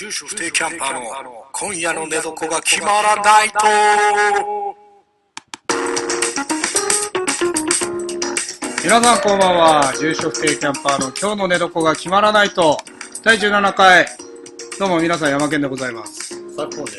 住所不定キャンパーの今夜の寝床が決まらないと。 皆さんこんばんは。住所不定キャンパーの今日の寝床が決まらないと第17回。どうも皆さん、山健でございます。 昨今です。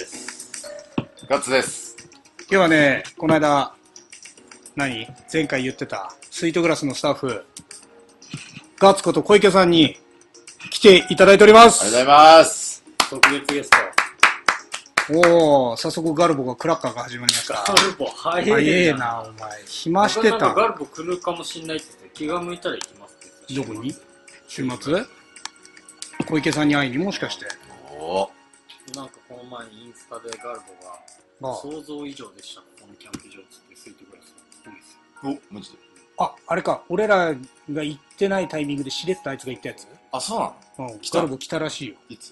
ガッツです。 今日はね、この間前回言ってたスイートグラスのスタッフガッツこと小池さんに来ていただいております。 ありがとうございます。 特別ゲスト。 おー、早速ガルボがクラッカーが始まりました。 ガルボ早えな、お前。暇してた。 ガルボ来るかもしんないって言って気が向いたら行きますって。 どこに？週末？小池さんに会いにもしかして。 おなんかこの前にインスタでガルボが想像以上でした。このキャンプ場つってスイートグラスがいいですお、マジで？ あ、あれか。俺らが行ってないタイミングでしれっとあいつが行ったやつ？ あ、そうなの？ うん。ガルボ来たらしいよ。 いつ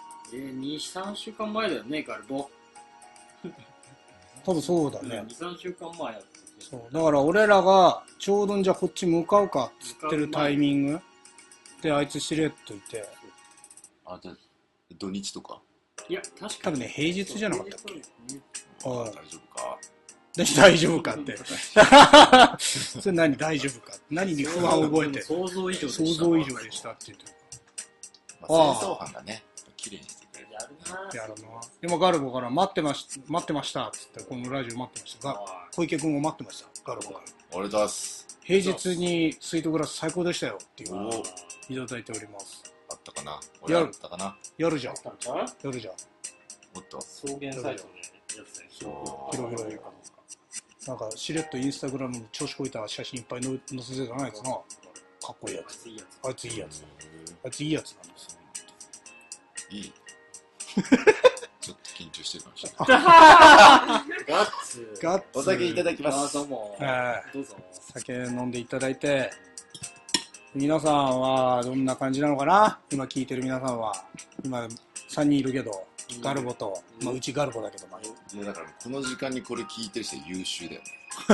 ？2、3週間前だよね、ガルボ。 多分そうだね。 2、3週間前やって。 そう。だから俺らがちょうどじゃあこっち向かうかっつってるタイミングであいつしれっといて。 あ、じゃあ土日とか？ いや、確かに。 多分ね、平日じゃなかったっけ？ 大丈夫か？ 大丈夫かって。それ何大丈夫か？何に不安を覚えて。 想像以上でした。 想像以上でしたって言ってる。 まあ、清掃班がね、綺麗にしてくれる。 やるな。でもガルボから待ってましたっつってこのラジオ待ってましたが、小池君も待ってました。ガルボから。 ありがとうございます。 平日にスイートグラス最高でしたよっていうおいただいております。 あったかな？俺あったかな？ やるじゃん。 あったんちゃう？ やるじゃん。 もっと草原サイトでやつね。 広々いなんかしれっとインスタグラムに調子こいた写真いっぱい載せてたな、あいつな。かっこいいやつ。あいついいやつ。あいついいやつなんですよ。 いいちょっと緊張してるかもしれない。 ガッツ。 ガッツ。 お酒いただきます。 どうも。どうぞ。 酒飲んでいただいて、皆さんはどんな感じなのかな？今聞いてる皆さんは。今3人いるけど、ガルボと、まあうちガルボだけど、まあ。 いやだからこの時間にこれ聞いてる人優秀だよね。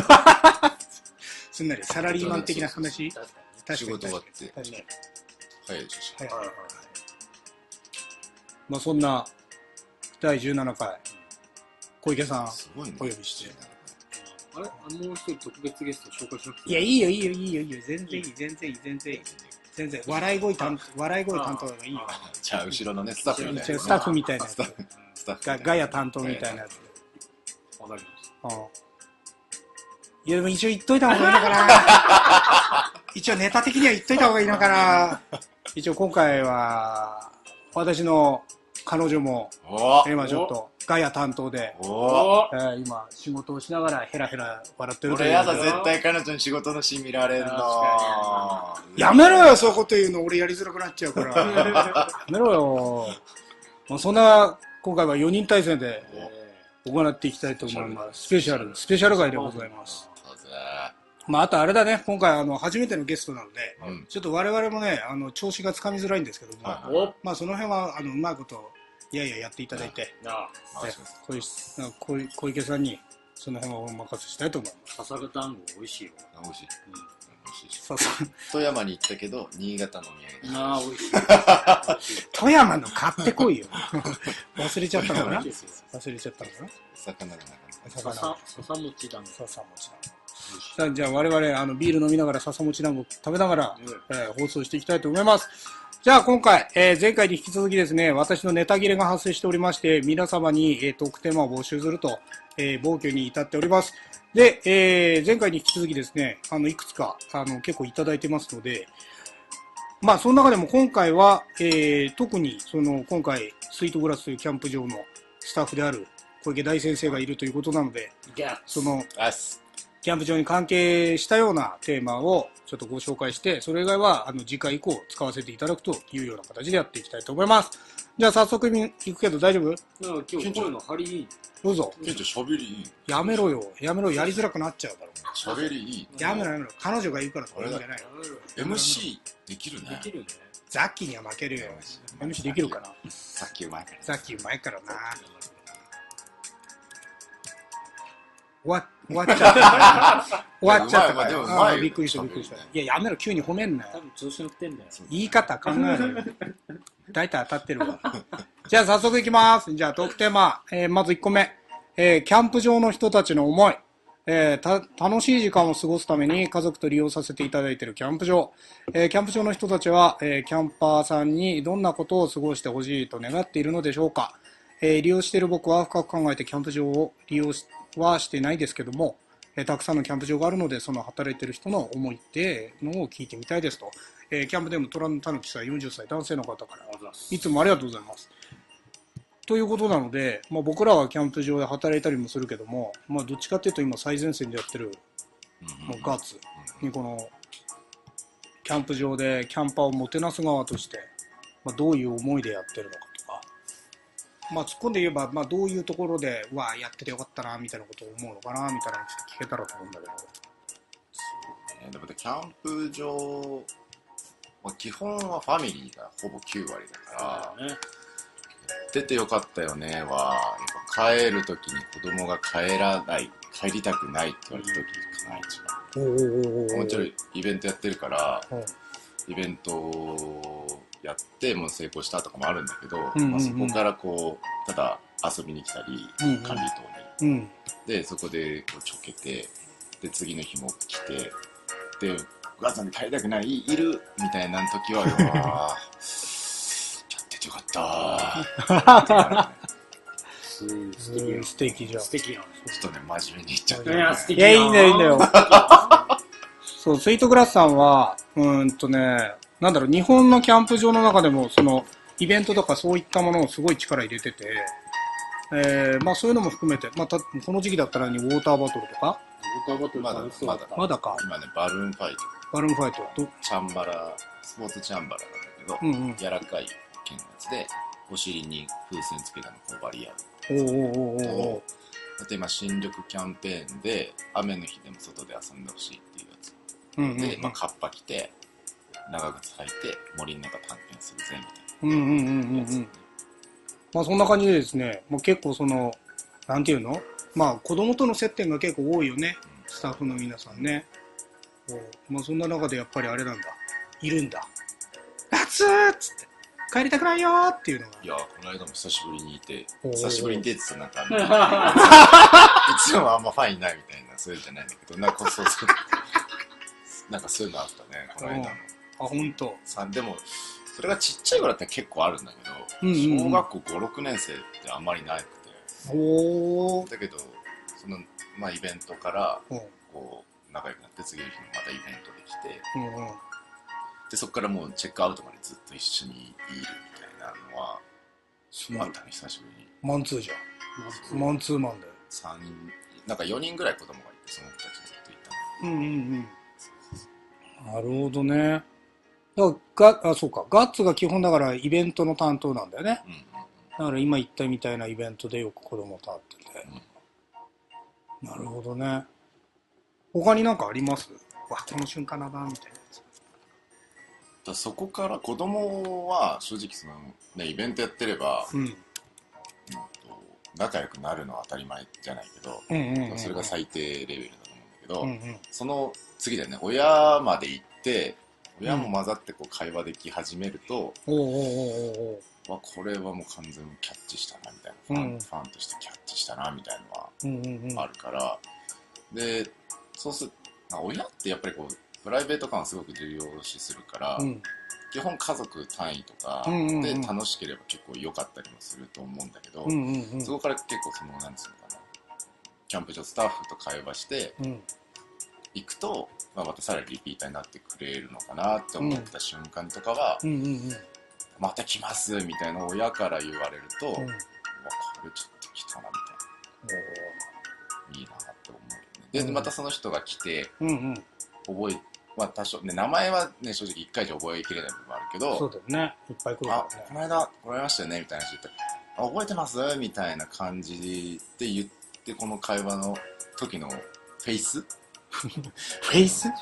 すんなりサラリーマン的な話？ 確か確かに仕事終わって確かに。 早いでしょ。 はいはいはい。まあそんな第17回小池さんすごいね。 お呼びして。 あれもう一人特別ゲスト紹介しなくていや、いいよ。全然いい。笑い声担当がいいよ。 じゃあ後ろのねスタッフみたいな。 スタッフみたいなやつ。 スタッフ。 ガヤ担当みたいなやつ。 わかりましいやでも一応言っといた方がいいのかな。一応ネタ的には言っといた方がいいのかな。一応今回は私の彼女も今ちょっとガヤ担当で、今仕事をしながらヘラヘラ笑ってるという。 俺やだ、絶対彼女に仕事のシーン見られんの。 やめろよ、そういうこと言うの。俺やりづらくなっちゃうから。やめろよ。もうそんな今回は4人体制で行っていきたいと思います。スペシャル回でございます。まああとあれだね、今回初めてのゲストなので、ちょっと我々もね調子がつかみづらいんですけども、まあその辺はうまいことやっていただいて、小池さんにその辺はお任せしたいと思います。 笹が団子美味しいよ。 美味しい。富山に行ったけど新潟のお土産。 美味しい。 富山の買ってこいよ。忘れちゃったのかな。魚が笹餅団子。 さあじゃあ我々ビール飲みながら笹餅団子食べながら、放送していきたいと思います。じゃあ今回、前回に引き続きですね、私のネタ切れが発生しておりまして、皆様に、トークテーマを募集すると、暴挙に至っております。で、前回に引き続きですね、いくつか結構いただいてますので、まあその中でも今回は、特に今回スイートグラスというキャンプ場のスタッフである小池大先生がいるということなので、キャンプ場に関係したようなテーマをちょっとご紹介して、それ以外は次回以降使わせていただくというような形でやっていきたいと思います。じゃあ早速行くけど大丈夫？ 今日声の張りいい。 どうぞ。 ケンちゃん喋りいい。 やめろよ、やりづらくなっちゃうだろ。 喋りいい。 やめろ。彼女が言うからとか言うんじゃないよ。 MC できるね。 ザッキーには負けるよ。MC できるかな。 さっきうまいからな。終わっちゃったから。びっくりした。いや、やめろ、急に褒めんなよ。 多分調子乗ってんだよ。 言い方考えろよ。大体当たってるわ。 じゃあ早速いきます。じゃあトークテーマ、まず1個目、キャンプ場の人たちの思い、楽しい時間を過ごすために家族と利用させていただいているキャンプ場、キャンプ場の人たちは、キャンパーさんにどんなことを過ごしてほしいと願っているのでしょうか。利用している僕は深く考えてキャンプ場を利用はしてないですけども、たくさんのキャンプ場があるので、その働いている人の思いってのを聞いてみたいですと。キャンプでも虎のたぬきさん40歳男性の方からいつもありがとうございます。ということなので、僕らはキャンプ場で働いたりもするけども、どっちかっていうと今最前線でやってる、ガッツにこのキャンプ場でキャンパーをもてなす側として、どういう思いでやってるのかとか、突っ込んで言えば、どういうところでやっててよかったなみたいなことを思うのかなみたいなのをちょっと聞けたらと思うんだけど。 そうね、でもキャンプ場、基本はファミリーがほぼ9割だから、出てよかったよねは、やっぱ帰るときに子供が帰りたくないって言われたときかな、一番。もちろんイベントやってるから、イベントをやってもう成功したとかもあるんだけど、そこからこう、ただ遊びに来たり、管理棟に。で、そこでこうちょけて、で、次の日も来て、で、お母さんで帰りたくない、いるみたいな時は、よかった素敵じゃん。 素敵やん。 ちょっとね、真面目に言っちゃった。 いや、素敵いや、いいんだよ、いいんだよ。そう、スイートグラスさんは、なんだろう、日本のキャンプ場の中でも、その、イベントとかそういったものをすごい力入れてて、そういうのも含めて、この時期だったらウォーターバトルとかウォーターバトルまだか。今ね、バルーンファイト。 バルーンファイト。 チャンバラ、スポーツチャンバラなんだけど、柔らかい剣のやつで、お尻に風船つけたのをバリアル。あと今、新緑キャンペーンで、雨の日でも外で遊んでほしいっていうやつ。で、カッパ着て、長靴履いて、森の中探検するぜ、みたいな。 そんな感じでですね、結構その、なんていうの？子供との接点が結構多いよね。スタッフの皆さんね。そんな中でやっぱりあれなんだ。いるんだ。夏ーっつって。帰りたくないよーっていうのが。 いや、この間も久しぶりにいて、久しぶりにって言ってたらなんか、いつもあんまファンいないみたいな、そういうじゃないんだけど、なんかそういうのあったね、この間の。 ほんと。 でも、それがちっちゃい頃だったら結構あるんだけど、小学校5、6年生ってあんまりなくて。だけど、その、イベントから、こう、仲良くなって、次の日にまたイベントで来て、で、そこからもうチェックアウトまでずっと一緒にいるみたいなのは、あったね、久しぶりに。 マンツーじゃん。マンツーマンだよ。 3人、なんか4人ぐらい子供がいて、その人たちずっといたの。 なるほどね。そうか。ガッツが基本だからイベントの担当なんだよね。だから今言ったみたいなイベントでよく子供と会ってて。なるほどね。他になんかあります？この瞬間だな、みたいなやつ。 そこから子供は正直その、ね、イベントやってれば、仲良くなるのは当たり前じゃないけど、それが最低レベルだと思うんだけど、その次だよね、親まで行って親も混ざってこう会話でき始めると、これはもう完全にキャッチしたなみたいな、ファンとしてキャッチしたなみたいなのはあるから、でそうする親ってやっぱりこうプライベート感をすごく重要視するから、基本家族単位とかで楽しければ結構良かったりもすると思うんだけど、そこから結構そのなんつうのかな、キャンプ場スタッフと会話して行くと、またさらにリピーターになってくれるのかなって思った瞬間とかは、また来ますみたいな親から言われると、これちょっと来たなみたいな、いいなって思うよね。でまたその人が来て覚え多少ね、名前はね正直1回じゃ覚えきれない部分もあるけど、 そうだよね、いっぱい来るからね。 この間来られましたよねみたいな人言って、覚えてますみたいな感じで言って、この会話の時のフェイスフェイス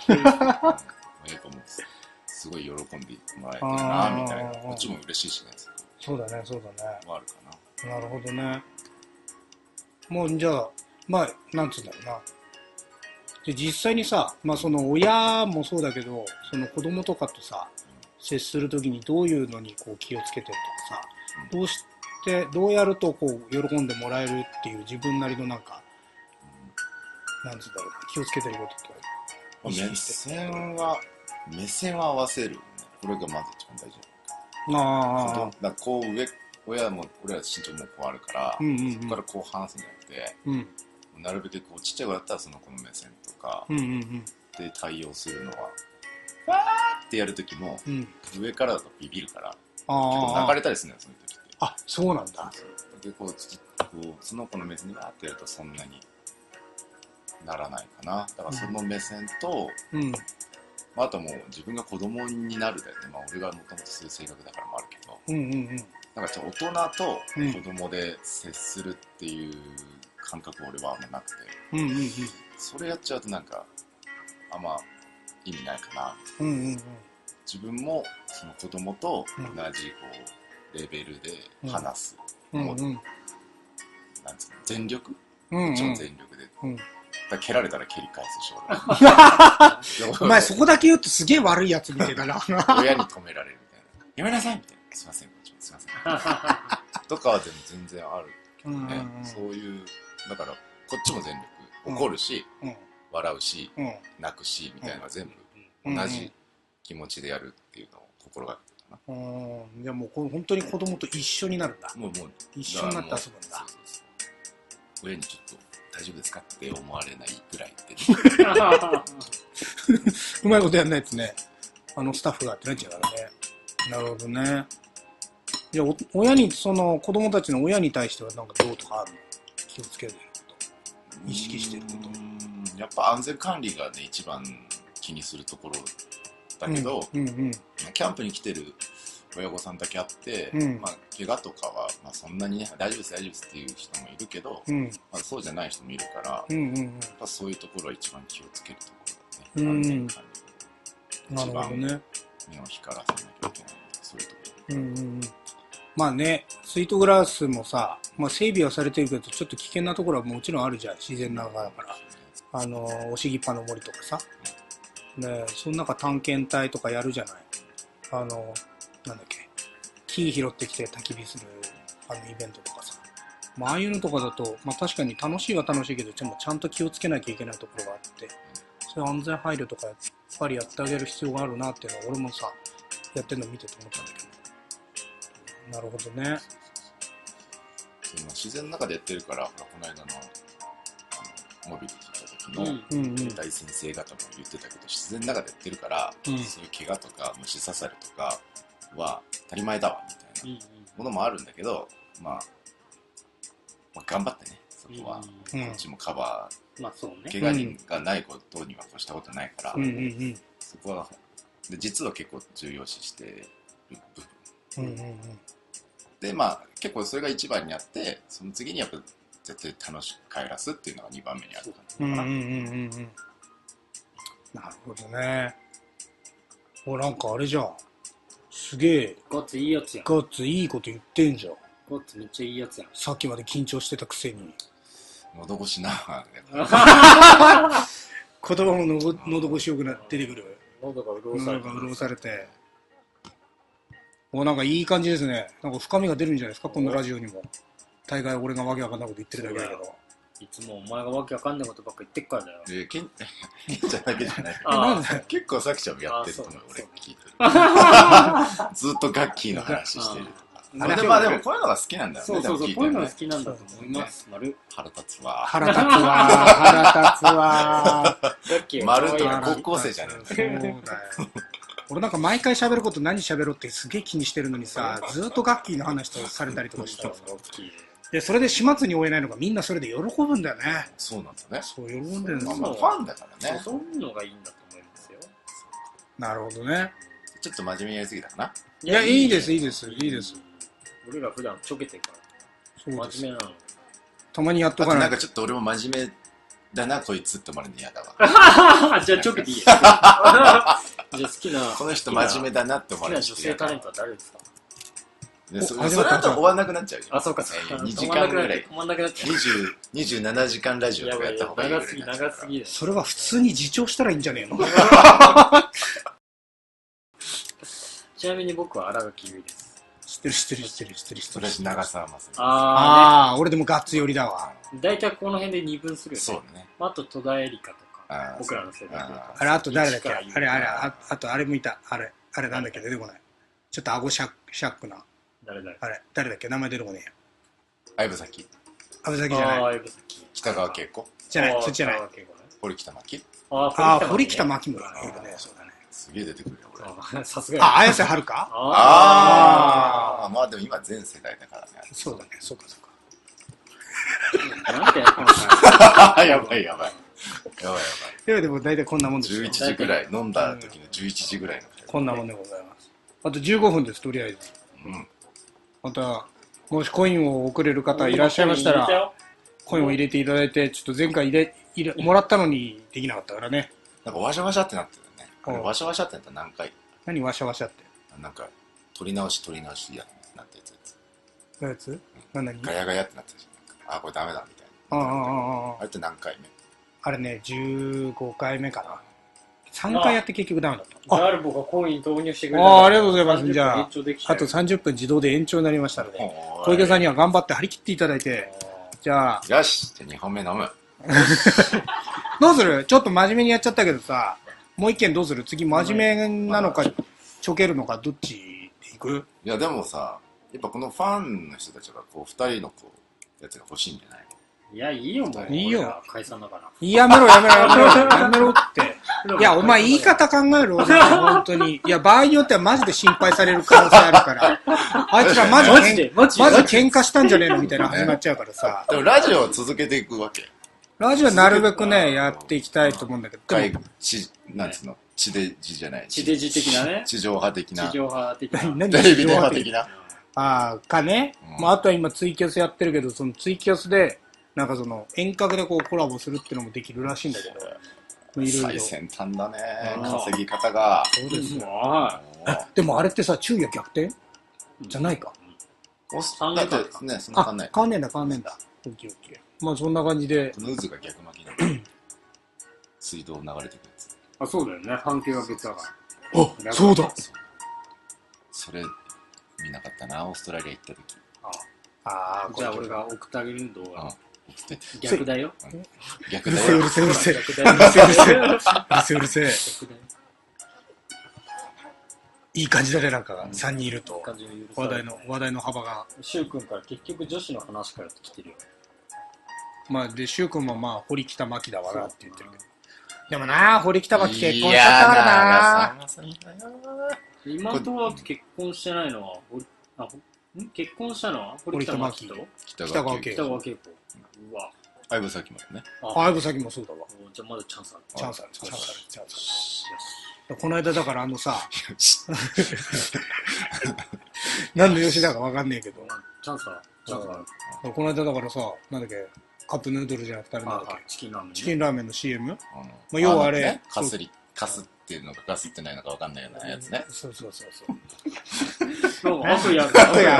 すごい喜んでもらえてるなみたいな、こっちも嬉しいしね。 そうだね。 あるかな。なるほどね。もうじゃあなんつうんだろうな。で実際にさ、その親もそうだけど、その子供とかとさ、接するときにどういうのにこう気をつけてるとかさ、どうしってどうやるとこう喜んでもらえるっていう自分なりのなんか、なんつうんだろうな、気をつけてることと意識して。 目線は合わせる、ね。これがまず一番大事。だこう親も俺ら身長もこうあるから、ここからこう話すんじゃなくて、なるべくこうちっちゃい子だったらその子の目線とかで対応するのは、わーってやるときも、上からだとビビるから、結構泣かれたりするんだよ、その時って。 あ、そうなんだ。 でこうその子の目線にわーってやるとそんなにならないかな。だからその目線と、あともう自分が子供になるだよね。俺がもともとそういう性格だからもあるけど、なんか大人と子供で接するっていう感覚俺はあんまなくて、それやっちゃうとなんかあんま意味ないかな。自分もその子供と同じこうレベルで話す。もうなんつうの、全力、もちろん全力で。だ蹴られたら蹴り返すし、 お前そこだけ言うとすげえ悪いやつみたいだな。 親に止められるみたいな。やめなさいみたいな。すいません、すいません。とかは全然あるけどね。そういう、だからこっちも全力。怒るし、笑うし、泣くし、みたいなのは全部同じ気持ちでやるっていうのを心がけてるかな。 じゃあもう本当に子供と一緒になるんだ。もう一緒になって遊ぶんだ。 親にちょっと大丈夫ですかって思われないぐらいって。 うまいことやんないやつね。スタッフがってなっちゃうからね。なるほどね。じゃあ親に、その子供たちの親に対してはなんかどうとかあるの？気をつけること、意識してること。 やっぱ安全管理がね一番気にするところだけど、キャンプに来てる親御さんだけあって、怪我とかは、そんなにね大丈夫です大丈夫ですっていう人もいるけど、そうじゃない人もいるから、やっぱそういうところは一番気をつけるところだね。安全管理。 なるほどね。 目を光らせなきゃいけないんで、そういうところ。 まあね、スイートグラスもさ、整備はされてるけど、ちょっと危険なところはもちろんあるじゃん、自然な中だから。おしぎっぱの森とかさ。ね、その中探検隊とかやるじゃない。なんだっけ、木拾ってきて焚き火する、イベントとかさ。ああいうのとかだと、確かに楽しいは楽しいけど、ちゃんと気をつけなきゃいけないところがあって、そういう安全配慮とかやっぱりやってあげる必要があるなっていうのは、俺もさ、やってるの見てて思ったんだけど。なるほどね。 自然の中でやってるから、この間のモビリティの時の大先生方も言ってたけど、自然の中でやってるから、そういう怪我とか虫刺されとかは当たり前だわみたいなものもあるんだけど、頑張ってね、そこはこっちもカバー、怪我人がないことには越したことないから、そこはで実は結構重要視してる部分。で結構それが一番にあって、その次にやっぱ絶対楽しく帰らすっていうのが2番目にあるかな。 なるほどね。なんかあれじゃん、すげえガッツいいやつやん。 ガッツいいこと言ってんじゃん。 ガッツめっちゃいいやつやん。 さっきまで緊張してたくせに。 喉越しな言葉も喉越しよく出てくる。 喉が潤されて。なんかいい感じですね。なんか深みが出るんじゃないですか、このラジオにも。大概俺がわけわかんないこと言ってるだけだけど。 いつもお前がわけわかんないことばっか言ってっからだよ。 ケンちゃんだけじゃない。 なんで結構さきちゃんもやってると思う、俺聞いてる。ずっとガッキーの話してるとか。でもこういうのが好きなんだよね。 そう、こういうのが好きなんだと思います。 腹立つわ。 腹立つわ。 丸とか高校生じゃねえんだよ。 俺なんか毎回喋ること何喋ろうってすげえ気にしてるのにさ、ずっとガッキーの話とされたりとかしてさ。で、それで始末に終えないのがみんなそれで喜ぶんだよね。 そうなんだね。 そう、喜んでるんですよ。ファンだからね。 そういうのがいいんだと思いますよ。 なるほどね。 ちょっと真面目にやりすぎたかな。 いや、いいです。 俺ら普段ちょけてるから。真面目なの。 たまにやっとかない。 なんかちょっと俺も真面目だな、こいつって思われるの嫌だわ。 じゃあちょけていいや。じゃあ好きな。 この人真面目だなって思われる。 好きな女性タレントは誰ですか？ それだと終わんなくなっちゃうよ。 あ、そうか。 2時間ぐらい。 止まんなくなっちゃう。 27時間ラジオとかやった方がいい。 長すぎ。 それは普通に自重したらいいんじゃねえの？ ちなみに僕は新垣結衣です。 知っってる知ってる知ってる知ってる知ってる。 私、長澤まさみ。 ああ、俺でもガッツ寄りだわ。 大体この辺で二分するよね。 そうだね。 あと戸田恵梨香とか、僕らの世代で。 あれ、あと誰だっけあれ、あとあれもいた。あれなんだっけ出てこない。ちょっと顎シャックな。誰だっけ名前出てこねえよ。 相武咲。 相武咲じゃない。 北川景子じゃない、そっちじゃない。 堀北真希。 堀北真希もいるね、そうだね。 すげえ出てくるよ、 俺。さすが。 綾瀬はるか。 まあでも今全世代だからね。 そうだね、そうか。 なんてややばい。 でも大体こんなもんですよ。 11時ぐらい、飲んだ時の11時ぐらいの。 こんなもんでございます。あと15分です、とりあえず。また、もしコインを送れる方いらっしゃいましたら、コインを入れていただいて、ちょっと前回もらったのにできなかったからね。 なんかワシャワシャってなってるね。ワシャワシャってなったら何回？ 何ワシャワシャって？なんか、取り直しやってやつ。何？ ガヤガヤってなってるじゃん。これダメだみたいな。あれって何回目？ あれね、15回目かな。3回やって結局ダメだった。 ガルボがコイン導入してくれた。 ありがとうございます。じゃあ、あと30分自動で延長になりましたので、小池さんには頑張って張り切っていただいて、じゃあ。 よし、じゃあ2本目飲む。 どうする？ちょっと真面目にやっちゃったけどさ、もう一件どうする？次真面目なのか、ちょけるのか、どっちでいく？ いや、でもさ、やっぱこのファンの人たちがこう、2人のこう、やつが欲しいんじゃないの？ いや、いいよ、もう。 いいよ。 解散だから。 やめろって。いや、お前言い方考えろ、本当に。いや、場合によってはマジで心配される可能性あるから。あいつらマジ喧嘩したんじゃねえのみたいな始まっちゃうからさ。 でもラジオを続けていくわけ。 ラジオはなるべくね、やっていきたいと思うんだけど。 なんつうの？地デジじゃない。 地デジ的なね。 地上波的な。 地上波的な。 テレビ電話的な。 かね。あとは今ツイキャスやってるけど、そのツイキャスで、なんかその遠隔でこうコラボするっていうのもできるらしいんだけど、 最先端だね、稼ぎ方が。 そうですよ。でもあれってさ、昼夜逆転じゃないか。 だってね、そんな変わんない。 変わんねえんだ。オッケー。まあそんな感じで。 この渦が逆巻きの水道流れてくるやつ。 そうだよね。半径が別だから。 そうだ。 それ見なかったな、オーストラリア行った時。 じゃあ俺が送ってあげる動画。逆だよ。 逆だよ。 うるせえ。いい感じだね、なんか3人いると話題の幅が。 シュウ君から結局女子の話から来てるよ。 まあでシュウ君もまあ堀北真希だわなって言ってるけど。でもな、堀北真希結婚しちゃったからな。 妹は結婚してないのは結婚したのは堀北真希と北川景子。うわ。 相武咲もね。 相武咲もそうだわ。 じゃあまだチャンスある。 チャンスある。この間だからさ、何の吉田かわかんねえけど。 チャンスある。 この間だからさ、なんだっけ、カップヌードルじゃなくてあれなんだっけ、チキンラーメンの CM？ まあ要はあれ、 かすっていうのかかすってないのかわかんないようなやつね。 そう。 悪やる。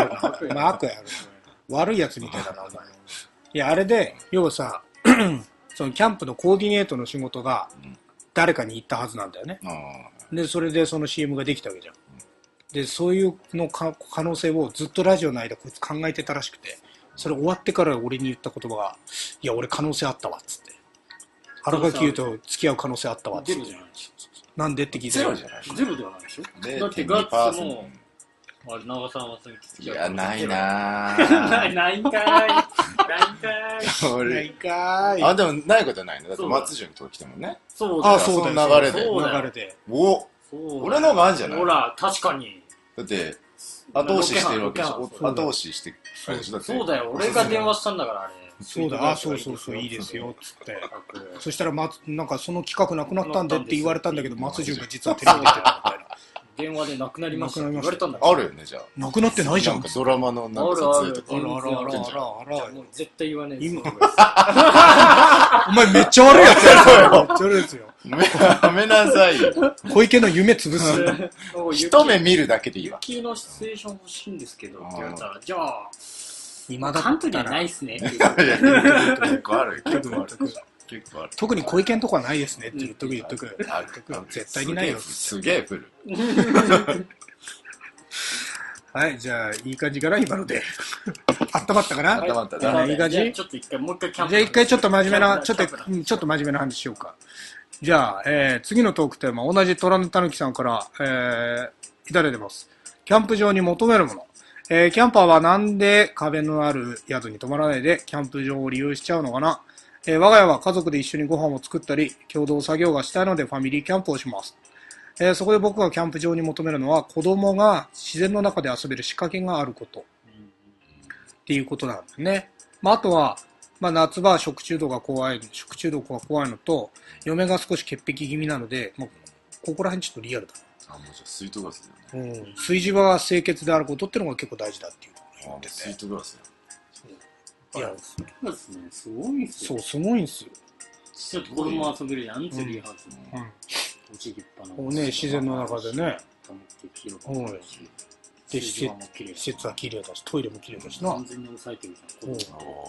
悪いやつみたいだな、お前。いや、あれで、要はさ、そのキャンプのコーディネートの仕事が誰かに行ったはずなんだよね。で、それでその CM ができたわけじゃん。で、そういうの可能性をずっとラジオの間こいつ考えてたらしくて、それ終わってから俺に言った言葉が、いや、俺可能性あったわ、っつって。荒垣結衣と付き合う可能性あったわ、っつって。なんでって聞いて。 ゼロじゃない。 ゼロではないでしょ。だってガッツも、あれ、長澤まさみと付き合う。 いや、ないなぁ。ないんかーい。 でもないことはないね。だって松潤とか来てもね。 そうだ。 その流れで。俺の方があるんじゃない？ ほら、確かに。 だって、後押ししてるわけでしょ。後押しして、 そうだよ。俺が電話したんだから、あれ。 そうだ、そう、いいですよ、つって。そしたら、なんかその企画なくなったんでって言われたんだけど、松潤が実はテレビ出てたみたいな。 電話でなくなりましたって言われたんだけど。 あるよね、じゃあ。 なくなってないじゃん。 ドラマのなんか撮影とか。 あら。 もう絶対言わねえ。 お前めっちゃ悪いやつやろ。めっちゃ悪いですよ。 やめなさいよ。 小池の夢潰す。 一目見るだけでいいわ。 雪のシチュエーション欲しいんですけど、って言われたら、じゃあ、 今だカントリーはないっすね。 結構ある。 特に小池のとこはないですねって言っとく。絶対にないよ。 すげえ来る。 はい、じゃあ、いい感じかな、今ので。温まったかな？ 温まったな。 いい感じ？ じゃあ、ちょっと一回、もう一回キャンプ。 じゃあ一回ちょっと真面目な、ちょっと真面目な話しようか。じゃあ、次のトークテーマ、同じ虎のたぬきさんから、いただいてます。キャンプ場に求めるもの。キャンパーはなんで壁のある宿に泊まらないで、キャンプ場を利用しちゃうのかな。我が家は家族で一緒にご飯を作ったり、共同作業がしたいのでファミリーキャンプをします。そこで僕がキャンプ場に求めるのは、子供が自然の中で遊べる仕掛けがあること。っていうことなんだね。あとは、夏場は食中毒が怖いのと、嫁が少し潔癖気味なので、ここら辺ちょっとリアルだな。 もうじゃあ水筒ガスだよね。 炊事場が清潔であることっていうのが結構大事だっていうのを言ってて。水筒ガスだよ。いや、水筒ガスね、すごいんすよ。 そう、すごいんすよ。 ちょっと子供遊べるじゃん、ツリーハウスの。落ちぎっぱの。 ね、自然の中でね。で、施設は綺麗だし、トイレも綺麗だしな。 完全に抑えてるじゃん、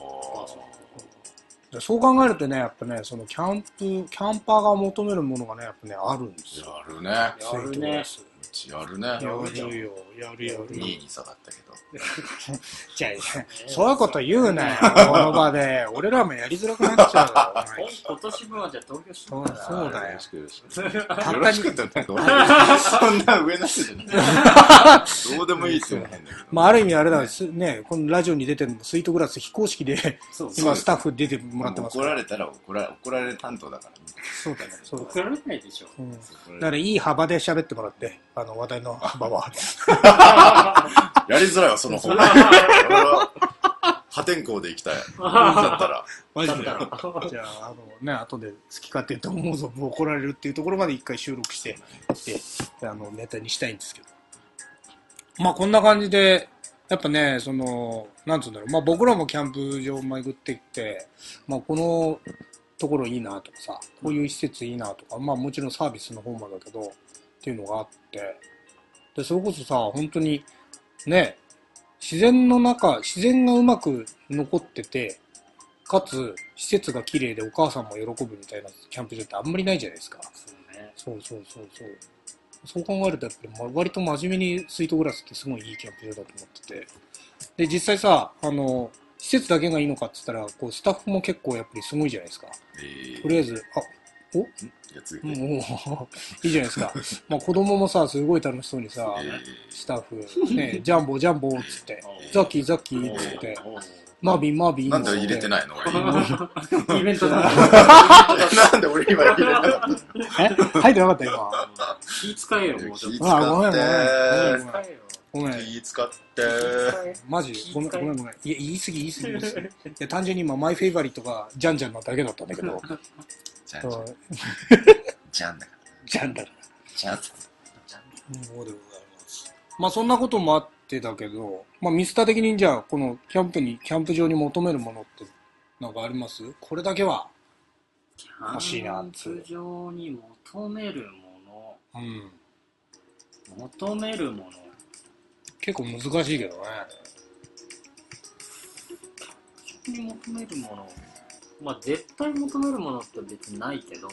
そう考えるとね、やっぱね、そのキャンパーが求めるものがね、やっぱね、あるんですよ。 やるね。 やるね。 やるね。 やるよ。 2位に下がったけど。 じゃあ、そういうこと言うなよ、この場で。俺らもやりづらくなっちゃうよ。 今年分はじゃあ投票してそうだよ。 よろしくってなんかそんな上の人じゃない。どうでもいいっていうのは変だけど。 ある意味あれだね、このラジオに出てるのスイートグラス非公式で、今スタッフ出てもらってます。 怒られたら怒られる担当だから。 そうだね。 怒られないでしょ。 だからいい幅で喋ってもらって、話題の幅は。 やりづらいわ、その方。俺は破天荒で行きたい。だったら。 マジで。じゃあ、後で好き勝手と思うぞ、怒られるっていうところまで一回収録して、ネタにしたいんですけど。こんな感じで、やっぱね、なんつうんだろう、僕らもキャンプ場巡ってきて、このところいいなとかさ、こういう施設いいなとか、もちろんサービスの方もだけど、っていうのがあって、で、それこそさ、本当に、ね、自然がうまく残ってて、かつ、施設が綺麗でお母さんも喜ぶみたいなキャンプ場ってあんまりないじゃないですか。そう。そう考えるとやっぱり割と真面目にスイートグラスってすごいいいキャンプ場だと思ってて。で、実際さ、施設だけがいいのかって言ったら、スタッフも結構やっぱりすごいじゃないですか。とりあえず、いいじゃないですか。子供もさ、すごい楽しそうにさ、スタッフ、ね、ジャンボっつって、ザッキーっつって、マービーなんで入れてないの俺イベントだ。 なんで俺今入れなかったの入ってなかった今。 気使えよ、もうちょっと。 ごめん。 気使って。 マジごめん。いや、言い過ぎ。いや、単純に今、マイフェイバリットがジャンなだけだったんだけど。 ジャンだから。 ジャンだから。そうでございます。そんなこともあってだけど、ミスター的にじゃあ、このキャンプ場に求めるものってなんかあります？これだけは欲しいなって。 キャンプ場に求めるもの。求めるもの。 結構難しいけどね。 キャンプ場に求めるもの。絶対求めるものって別にないけど、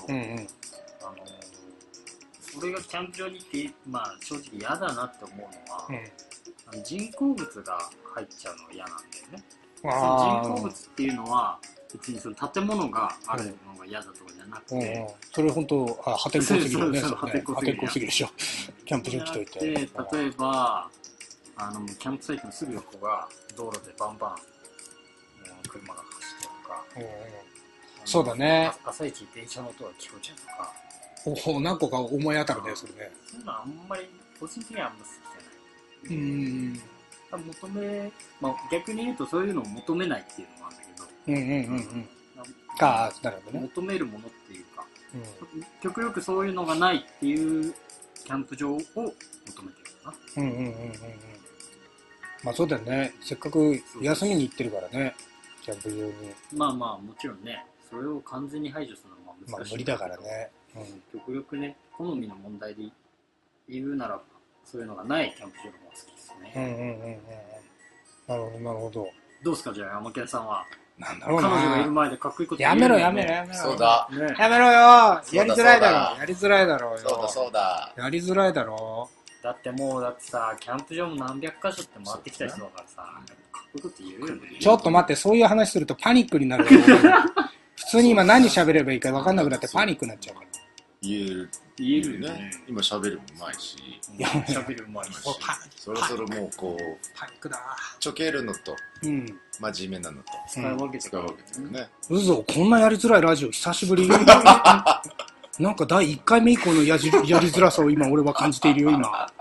俺がキャンプ場に行って、正直嫌だなって思うのは、人工物が入っちゃうのが嫌なんだよね。その人工物っていうのは、別にその建物があるのが嫌だとかじゃなくて、 それ本当破天荒すぎるね。破天荒すぎるでしょ。キャンプ場来といて。 例えば、キャンプサイトのすぐ横が道路でバンバン車が走ってるとか、 そうだね。 朝一電車の音が聞こえちゃうとか。 何個か思い当たるね、それね。 そういうのはあんまり、個人的にはあんま好きじゃない。逆に言うとそういうのを求めないっていうのもあるんだけど、 なるほどね。 求めるものっていうか、極力そういうのがないっていうキャンプ場を求めてるかな。 そうだよね。せっかく休みに行ってるからね、キャンプ場に。 もちろんね、それを完全に排除するのは難しい。 無理だからね。 極力ね、好みの問題で言うならば、そういうのがないキャンプ場の方が好きですね。 なるほど。 どうですか、じゃあ、山県さんは。 なんだろうな。 彼女がいる前でかっこいいこと言ううの。 やめろ。 そうだ。 やめろよ。やりづらいだろ。 そうだ。 やりづらいだろ。 だってもう、だってさ、キャンプ場も何百箇所って回ってきた人だからさ、かっこよくって言えるよね。 ちょっと待って、そういう話するとパニックになるよ。普通に今何喋ればいいか分かんなくなってパニックになっちゃうから。 言えるね。今喋るもうまいし。 喋るうまいし。 そろそろもうこう、 パニックだ。 ちょけるのと、 うん。 真面目なのと、 使い分けてるね。 うそ、こんなやりづらいラジオ久しぶり。なんか第1回目以降のやりづらさを今俺は感じているよ、今。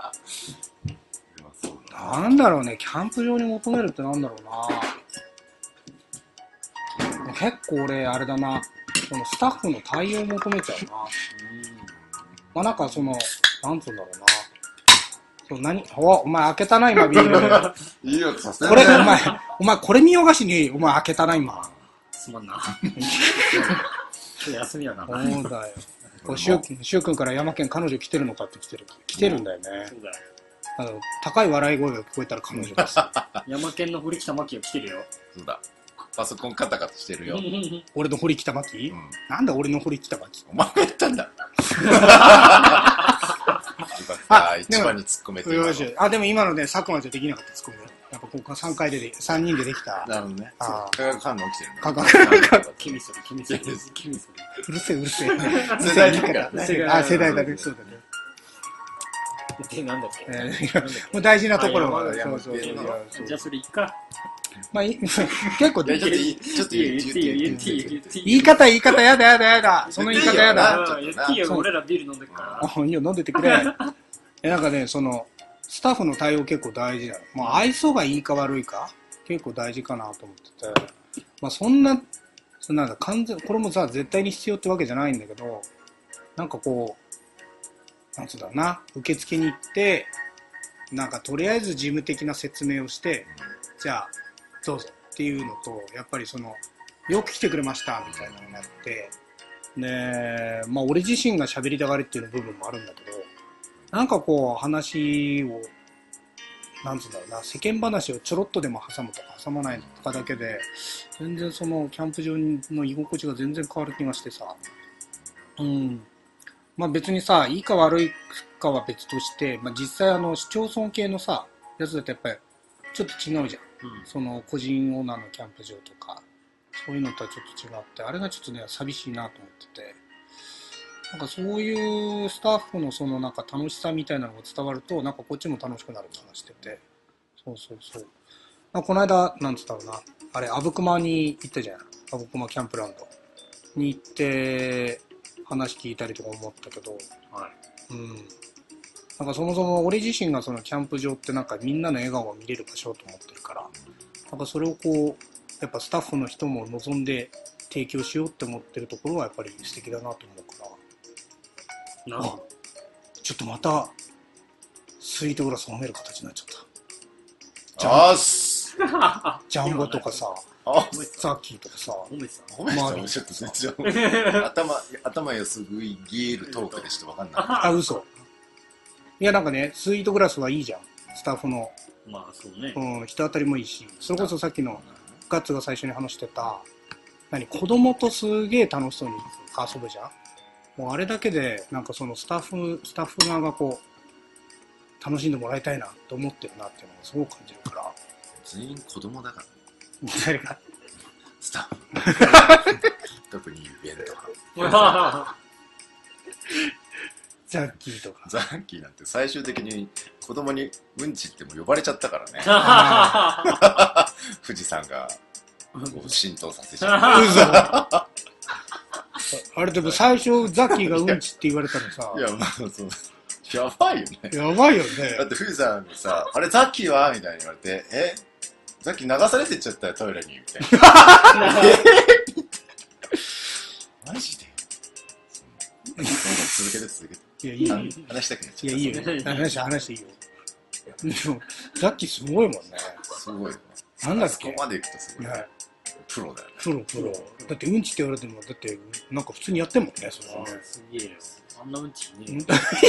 なんだろうね、キャンプ場に求めるってなんだろうな。結構俺、あれだな、そのスタッフの対応を求めちゃうな。まあなんかその、なんつうんだろうな。お前開けたな、今ビール。 いいよ、させこれ、お前これ見よがしに、お前開けたな、今。 すまんな。休みやな。 そうだよ。シュウ君から山県彼女来てるのかって来てるんだよね。 そうだよ。 高い笑い声が聞こえたら彼女です。 山県の堀北真希が来てるよ。 そうだ。パソコンカタカタしてるよ。 俺の堀北真希、なんだ俺の堀北真希。 お前が言ったんだ。一番に突っ込めてよし。でも今のね、佐久間じゃできなかった突っ込み。やっぱここ3人でできた。 なるほどね。化学反応起きてるね。 化学気にする。 うるせえ。 世代だからね。 世代だね。そうだね。 なんだっけもう大事なところは。そう。 じゃあそれいっか。 まあ、結構ちょっと言い方やだ。その言い方やだ。 言っていいよ、俺らビール飲んでるから。 いいよ、飲んでてくれ。なんかね、その、スタッフの対応結構大事だ。まあ、愛想がいいか悪いか、結構大事かなと思ってて。まあ、なんかこれもさ、絶対に必要ってわけじゃないんだけど、なんかこう、なんつうんだろうな、受付に行って、なんかとりあえず事務的な説明をして、じゃあ、どうぞっていうのと、やっぱりその、よく来てくれましたみたいなのになって、で、まあ俺自身が喋りたがりっていう部分もあるんだけど、なんかこう話を、なんつうんだろうな、世間話をちょろっとでも挟むとか挟まないとかだけで、全然そのキャンプ場の居心地が全然変わる気がしてさ、まあ別にさ、いいか悪いかは別として、まあ実際市町村系のさ、やつだとやっぱりちょっと違うじゃん。その個人オーナーのキャンプ場とか、そういうのとはちょっと違って、あれがちょっとね、寂しいなと思ってて、なんかそういうスタッフのそのなんか楽しさみたいなのが伝わると、なんかこっちも楽しくなる気がしてて、そう。まあ、この間、なんつったろうな、あれ、阿武隈に行ったじゃん。阿武隈キャンプランドに行って、話聞いたりとか思ったけど、なんかそもそも俺自身がそのキャンプ場ってなんかみんなの笑顔を見れる場所と思ってるから、なんかそれをこう、やっぱスタッフの人も望んで提供しようって思ってるところはやっぱり素敵だなと思うから、ちょっとまたスイートグラス飲める形になっちゃった。ジャンボとかさ、ザッキーとかさ、 褒めちょっと全然頭良すぐいゲールトークでしか分かんない。 嘘。いやなんかね、スイートグラスはいいじゃん、スタッフの。 まあそうね。 人当たりもいいし、それこそさっきのガッツが最初に話してた、子供とすげえ楽しそうに遊ぶじゃん。もうあれだけで、なんかそのスタッフ側がこう、楽しんでもらいたいなと思ってるなっていうのをすごく感じるから。 全員子供だからね。 誰がスタッフ。特にイベントは。 ザッキーとか。 ザッキーなんて最終的に子供にうんちっても呼ばれちゃったからね。富士山が浸透させちゃった。 あれでも最初ザッキーがうんちって言われたらさ。 いや、まあそう。やばいよね。 やばいよね。 だって富士山にさ、あれザッキーはみたいに言われて、ザッキー流されてっちゃったよ、トイレに。みたいな。マジで続けて。 いや、いいよ。 話したくなっちゃった。 いや、いいよ。話していいよ。ザッキーすごいもんね。 すごい。 なんだっけ。 そこまで行くとすごい。プロだよね。 プロ。だってうんちって言われても、だってなんか普通にやってんもんね、それはね。 すげえよ。あんなうんちね。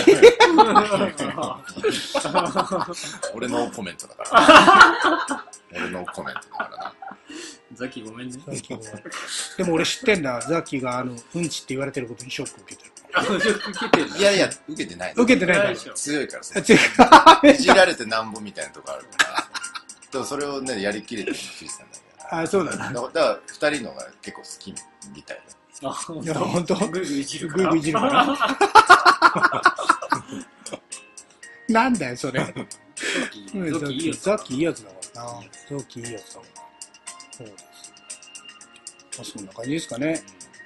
俺のコメントだからな。 ザキごめんね。 でも俺知ってんだ、ザッキーがうんちって言われてることにショック受けてる。 受けてる。 いやいや、受けてない。 受けてないから。 強いからさ。 強い。 いじられてなんぼみたいなとこあるから。でもそれをね、やりきれてるのクリスさんだけど。 あ、そうだな。 だから二人のが結構好きみたいな。 いや、ほんと。 グイグイいじるかグイら。 グイいじるから。なんだよ、それ。 ゾキいいやつ。 ザキいいやつだからな。ゾキいいやつだから。そうです。まあ、そんな感じですかね。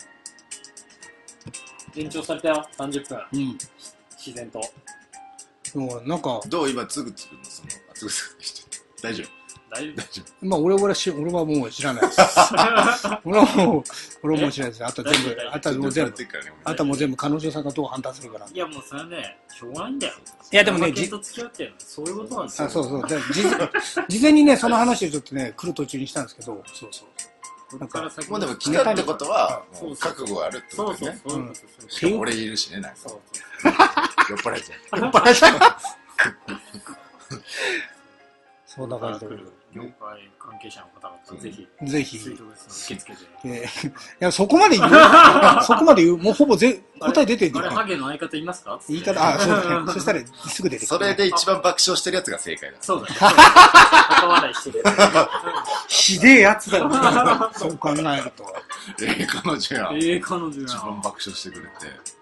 延長されたよ、30分。 うん。 自然と。 もうなんか、 どう今、つぐつぐのその、つぐつぐして。大丈夫大丈夫。 大丈まあ、俺はもう知らないです。俺はもう知らないです。あと全部、あとはもう全部、あとはもう全部彼女さんがどう判断するから。 いや、もうそれはね、しょうがないんだよ。 いや、でもね、 と付き合ってるのそういうことなんですよ。 あ、そうそう。事前にね、その話をちょっとね、来る途中にしたんですけど、そうそう。 こっから先もうでも来たってことは、もう覚悟があるってことね。しかも俺いるしね、なんか。酔っ払いちゃう。 酔っ払いちゃう。そんな感じで。 業界関係者の方々、ぜひ、 ツイートです受付で。いや、そこまで言うもうほぼ答え出てるあれ、ハゲの相方いますか言い方、あ、そうだね。そしたらすぐ出てくる。 それで一番爆笑してるやつが正解だ。 そうだね。高笑いしてるやつ。 ひでえやつだよ。そう考えると。 彼女や。 彼女や。 一番爆笑してくれて。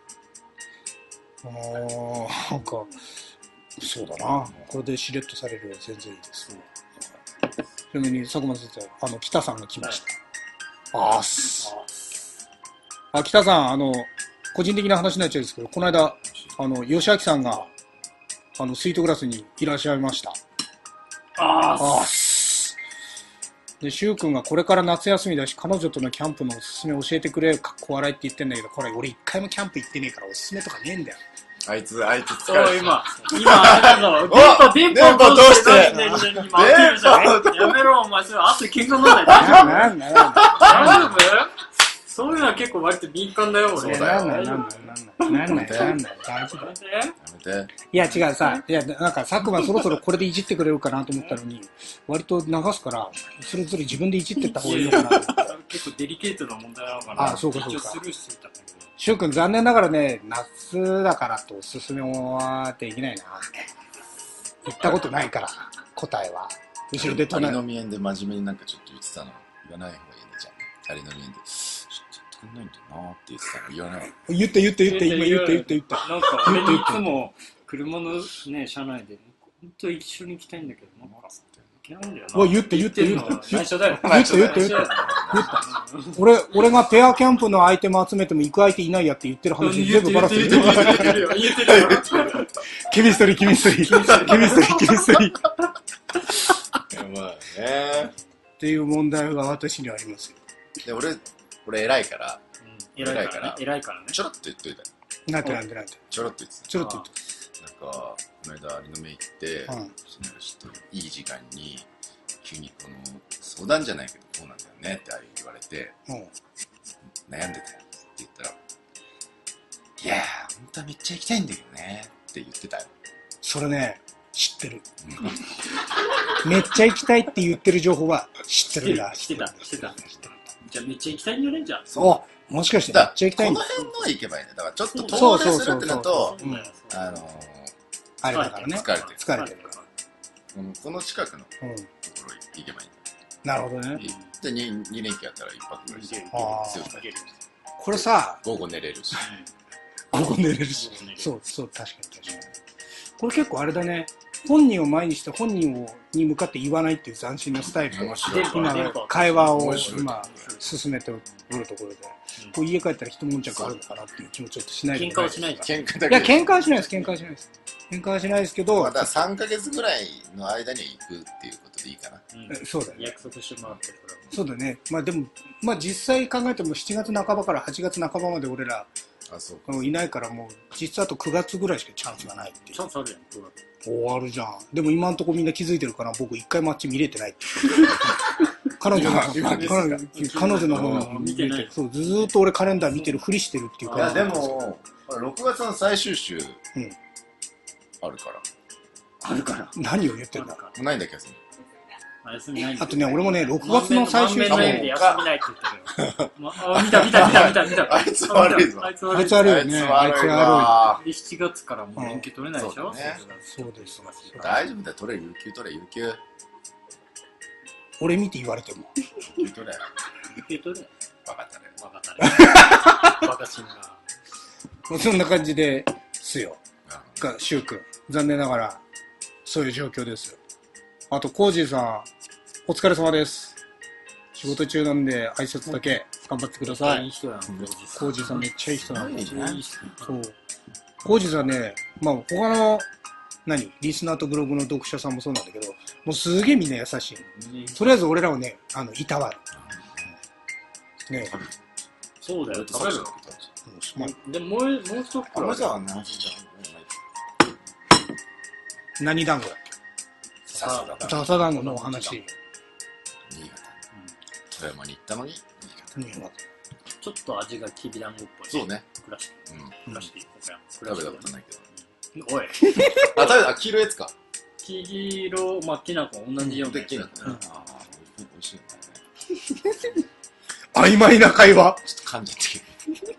なんか、そうだな。これでしれっとされるよ全然いいです。ちなみに、佐久間先生、北さんが来ました。北さん、個人的な話になっちゃうんですけど、この間、吉明さんが、スイートグラスにいらっしゃいました。で、柊君がこれから夏休みだし、彼女とのキャンプのおすすめ教えてくれ、かっこ笑いって言ってんだけど、これ俺一回もキャンプ行ってねえからおすすめとかねえんだよ。 あいつ疲れて今、あれだぞ、電波通して、やめろ、お前、それ、あと喧嘩にならない。大丈夫そういうのは結構割と敏感だよ、俺。 なんない、大丈夫。いや、違うさ、いや、なんか、佐久間そろそろこれでいじってくれるかなと思ったのに、割と流すから、それぞれ自分でいじってった方がいいのかなと思って。 結構デリケートな問題なのかな。 あ、そうか。 一応スルーしてたんだけど。 柊君、残念ながらね、夏だからとおすすめはできないな。言ったことないから、答えは。後ろで隣の宮で真面目になんかちょっと言ってたの。言わない方がいいね、じゃあ。隣の宮で。ちょっと作んないんだなって言ってたの。言わない。 言った。 なんか、俺にいつも車のね、車内で、本当一緒に行きたいんだけど、なんか、いけないんだよな。 言った。 内緒だよ。 俺がペアキャンプのアイテム集めても行く相手いないやって言ってる話全部バラしてる。 言ってるよ。 ケミストリー。 まあね。 っていう問題が私にはありますよ。で、俺偉いから、 偉いからね。 ちょろっと言っといた。 なんて。 ちょろっと言ってた。なんか、この間、有野目行って、ちょっといい時間に、急にこの、相談じゃないけど、こうなんだよねって言われて、悩んでたよって言ったら、いやー、本当はめっちゃ行きたいんだけどねって言ってたよ。 それね、知ってる。めっちゃ行きたいって言ってる情報は知ってるんだ。 知ってた。じゃあめっちゃ行きたいんじゃねえじゃん。 そう。もしかしてめっちゃ行きたいんだ。 この辺のは行けばいいね。だからちょっと遠出するってのと、 あれだからね。疲れてるから。 この近くのところ行けばいいんだ。なるほどね。 で、2連休やったら1泊ぐらいして。 これさ、 午後寝れるし。 そう、確かに。これ結構あれだね。本人を前にして本人に向かって言わないっていう斬新なスタイルで今会話を今進めておるところで、こう家帰ったら一悶着あるのかなっていう気もちょっとしないで喧嘩はしないじゃん。喧嘩はしないですけど、 まだ3ヶ月ぐらいの間に行くっていうことでいいかな。 そうだね。 約束してもらってるから。 そうだね。まあでも実際考えても7月半ばから8月半ばまで俺らいないから、もう実はあと9月ぐらいしかチャンスがないっていう。 チャンスあるやん、9月。 終わるじゃん。でも今んとこみんな気づいてるから、僕一回マッチ見れてないって。彼女の方見てない。そう、ずーっと俺カレンダー見てるふりしてるっていうか。 いやでも6月の最終週あるから。 何を言ってんだ。 ないんだっけ、 休みないんだ。 あとね、俺もね、6月の最終週。休みないって言ってるよ。見た。 あいつ悪いぞ。 あいつ悪いよね。あいつ悪い。で、7月からもう連休取れないでしょ。 そうです。 大丈夫だよ、取れ、有給。 俺見て言われても。 有給取れ。 有給取れ。 バカたれ。 バカチンが。 もうそんな感じですよ。シュウ君。残念ながら、そういう状況ですよ。あと、コージーさん、お疲れ様です。仕事中なんで、挨拶だけ頑張ってください。 いい人やん、 コージーさんめっちゃいい人なんで。 そう。 コージーさんね、まあ、他の、リスナーとブログの読者さんもそうなんだけど、もうすげえみんな優しい。とりあえず俺らをね、いたわる。ね。 そうだよ、食べる。でも、もう一袋。 何団子だっけ？笹団子のお話。 新潟。富山に行ったのに、 新潟。 ちょっと味がきびだんごっぽい。 そうね。 暮らして。暮らしていこうか。 食べたことないけど。 おい。 黄色いやつか。 黄色、まあ、きな粉同じような。 で、きな粉ね。美味しいね。曖昧な会話。 ちょっと噛んじゃってる。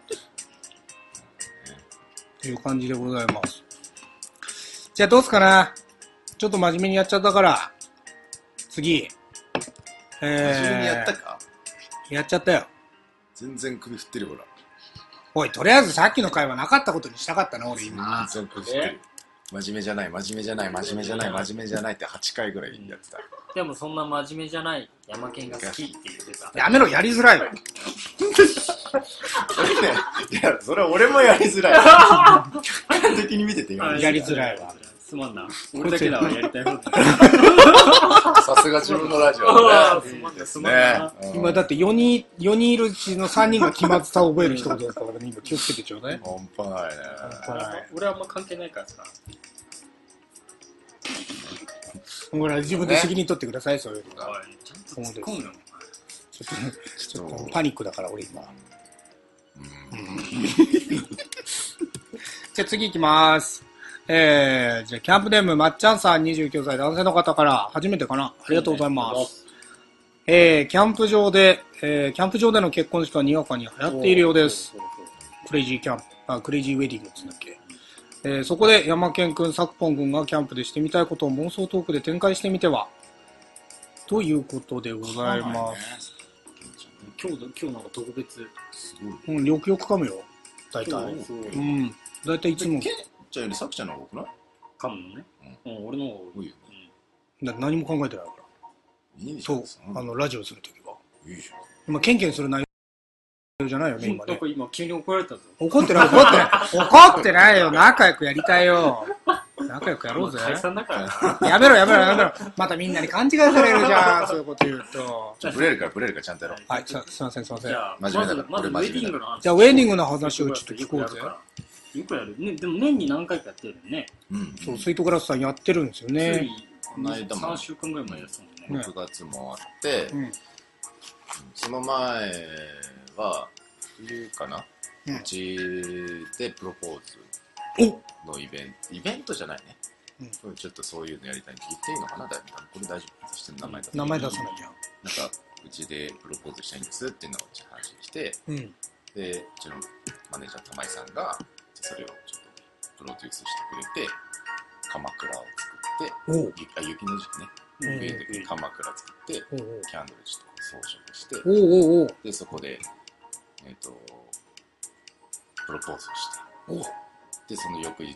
という感じでございます。じゃあどうすかな。ちょっと真面目にやっちゃったから、次。 真面目にやったか？ やっちゃったよ。 全然首振ってるほら。 おい、とりあえずさっきの会話なかったことにしたかったな、俺今。 全然首振ってる。真面目じゃないって8回ぐらいやってた。 でもそんな真面目じゃない山県が好きって言ってた。 やめろ、やりづらいわ。 いや、それは俺もやりづらい。客観的に見ててやりづらいわ。 すまんな。俺だけだわ、やりたい方さすが自分のラジオね。今だって4人いるうちの3人が期末さを覚える一言だったからね、今気をつけてちょうだい。 半端ないね。 俺はあんま関係ないからさ。 ほら、自分で責任取ってください、そういうのが。 ちゃんと突っ込むよ。 ちょっとパニックだから、俺今。じゃあ次行きます。じゃあキャンプネームまっちゃんさん29歳男性の方から初めてかな。ありがとうございます。キャンプ場での結婚式はにわかに流行っているようです。クレイジーキャンプ、クレイジーウェディングって言うんだっけ。そこで山健くん、さくぽんくんがキャンプでしてみたいことを妄想トークで展開してみてはということでございます。 今日なんか特別。 すごい。 よく噛むよ。大体。大体いつも。 ケンちゃんよりさくちゃんの方が多くない？ 噛むのね。俺の方が多いよね。何も考えてないから。 いいでしょ。 そう、ラジオするときは。 いいじゃん。 今、ケンケンする内容じゃないよね、今ね。 今、急に怒られたぞ。 怒ってないよ。仲良くやりたいよ。仲良くやろうぜ。 解散だからな。 やめろ。またみんなに勘違いされるじゃん、そういうこと言うと。 ブレるからちゃんとやろう。 はい、すいません。 じゃあ、 まずウェディングの話。 じゃあ、ウェディングの話をちょっと聞こうぜ。 よくやる。ね、でも年に何回かやってるよね。 そう、スイートグラスさんやってるんですよね。 この間も3週間ぐらい前やってたもんね。 6月もあって、その前は、冬かな、うちでプロポーズのイベントじゃないね。ちょっとそういうのやりたいって言っていいのかな、これ大丈夫？そして名前出さなきゃ。なんか、うちでプロポーズしたいんですっていうのを話して、で、うちのマネージャー玉井さんが、それをちょっとプロデュースしてくれて、鎌倉を作って、雪の時期ね、冬で鎌倉作って、キャンドルちょっと装飾して、で、そこで、プロポーズをして、で、その翌日、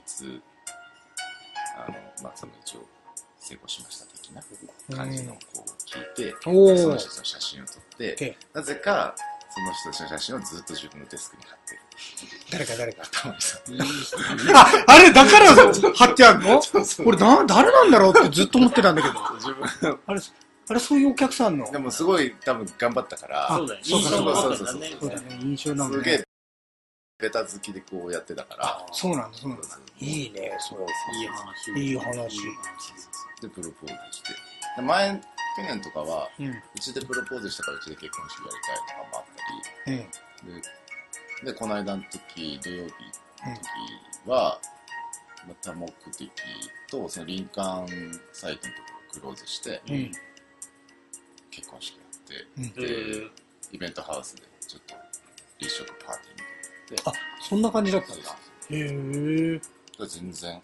その一応、成功しました的な感じのこう聞いて、その人の写真を撮って、なぜか、その人たちの写真をずっと自分のデスクに貼ってる。 誰か。 玉井さん。 あれ、だから貼ってあるの？俺、誰なんだろうってずっと思ってたんだけど。あれ、そういうお客さんの。 でも、すごい多分頑張ったから。 そうだね。印象なんだね。 すげえ、ベタ好きでこうやってたから。 そうなんだ。いいね、そう。いい話。 で、プロポーズして。去年とかは、うちでプロポーズしたからうちで結婚式やりたいとかもあったり、で、この間の時、土曜日の時は、多目的と、その林間サイトのところをクローズして、 結婚式やって、でイベントハウスでちょっと立食パーティーみたいな。 あ、そんな感じだったんだ。へえ。 全然。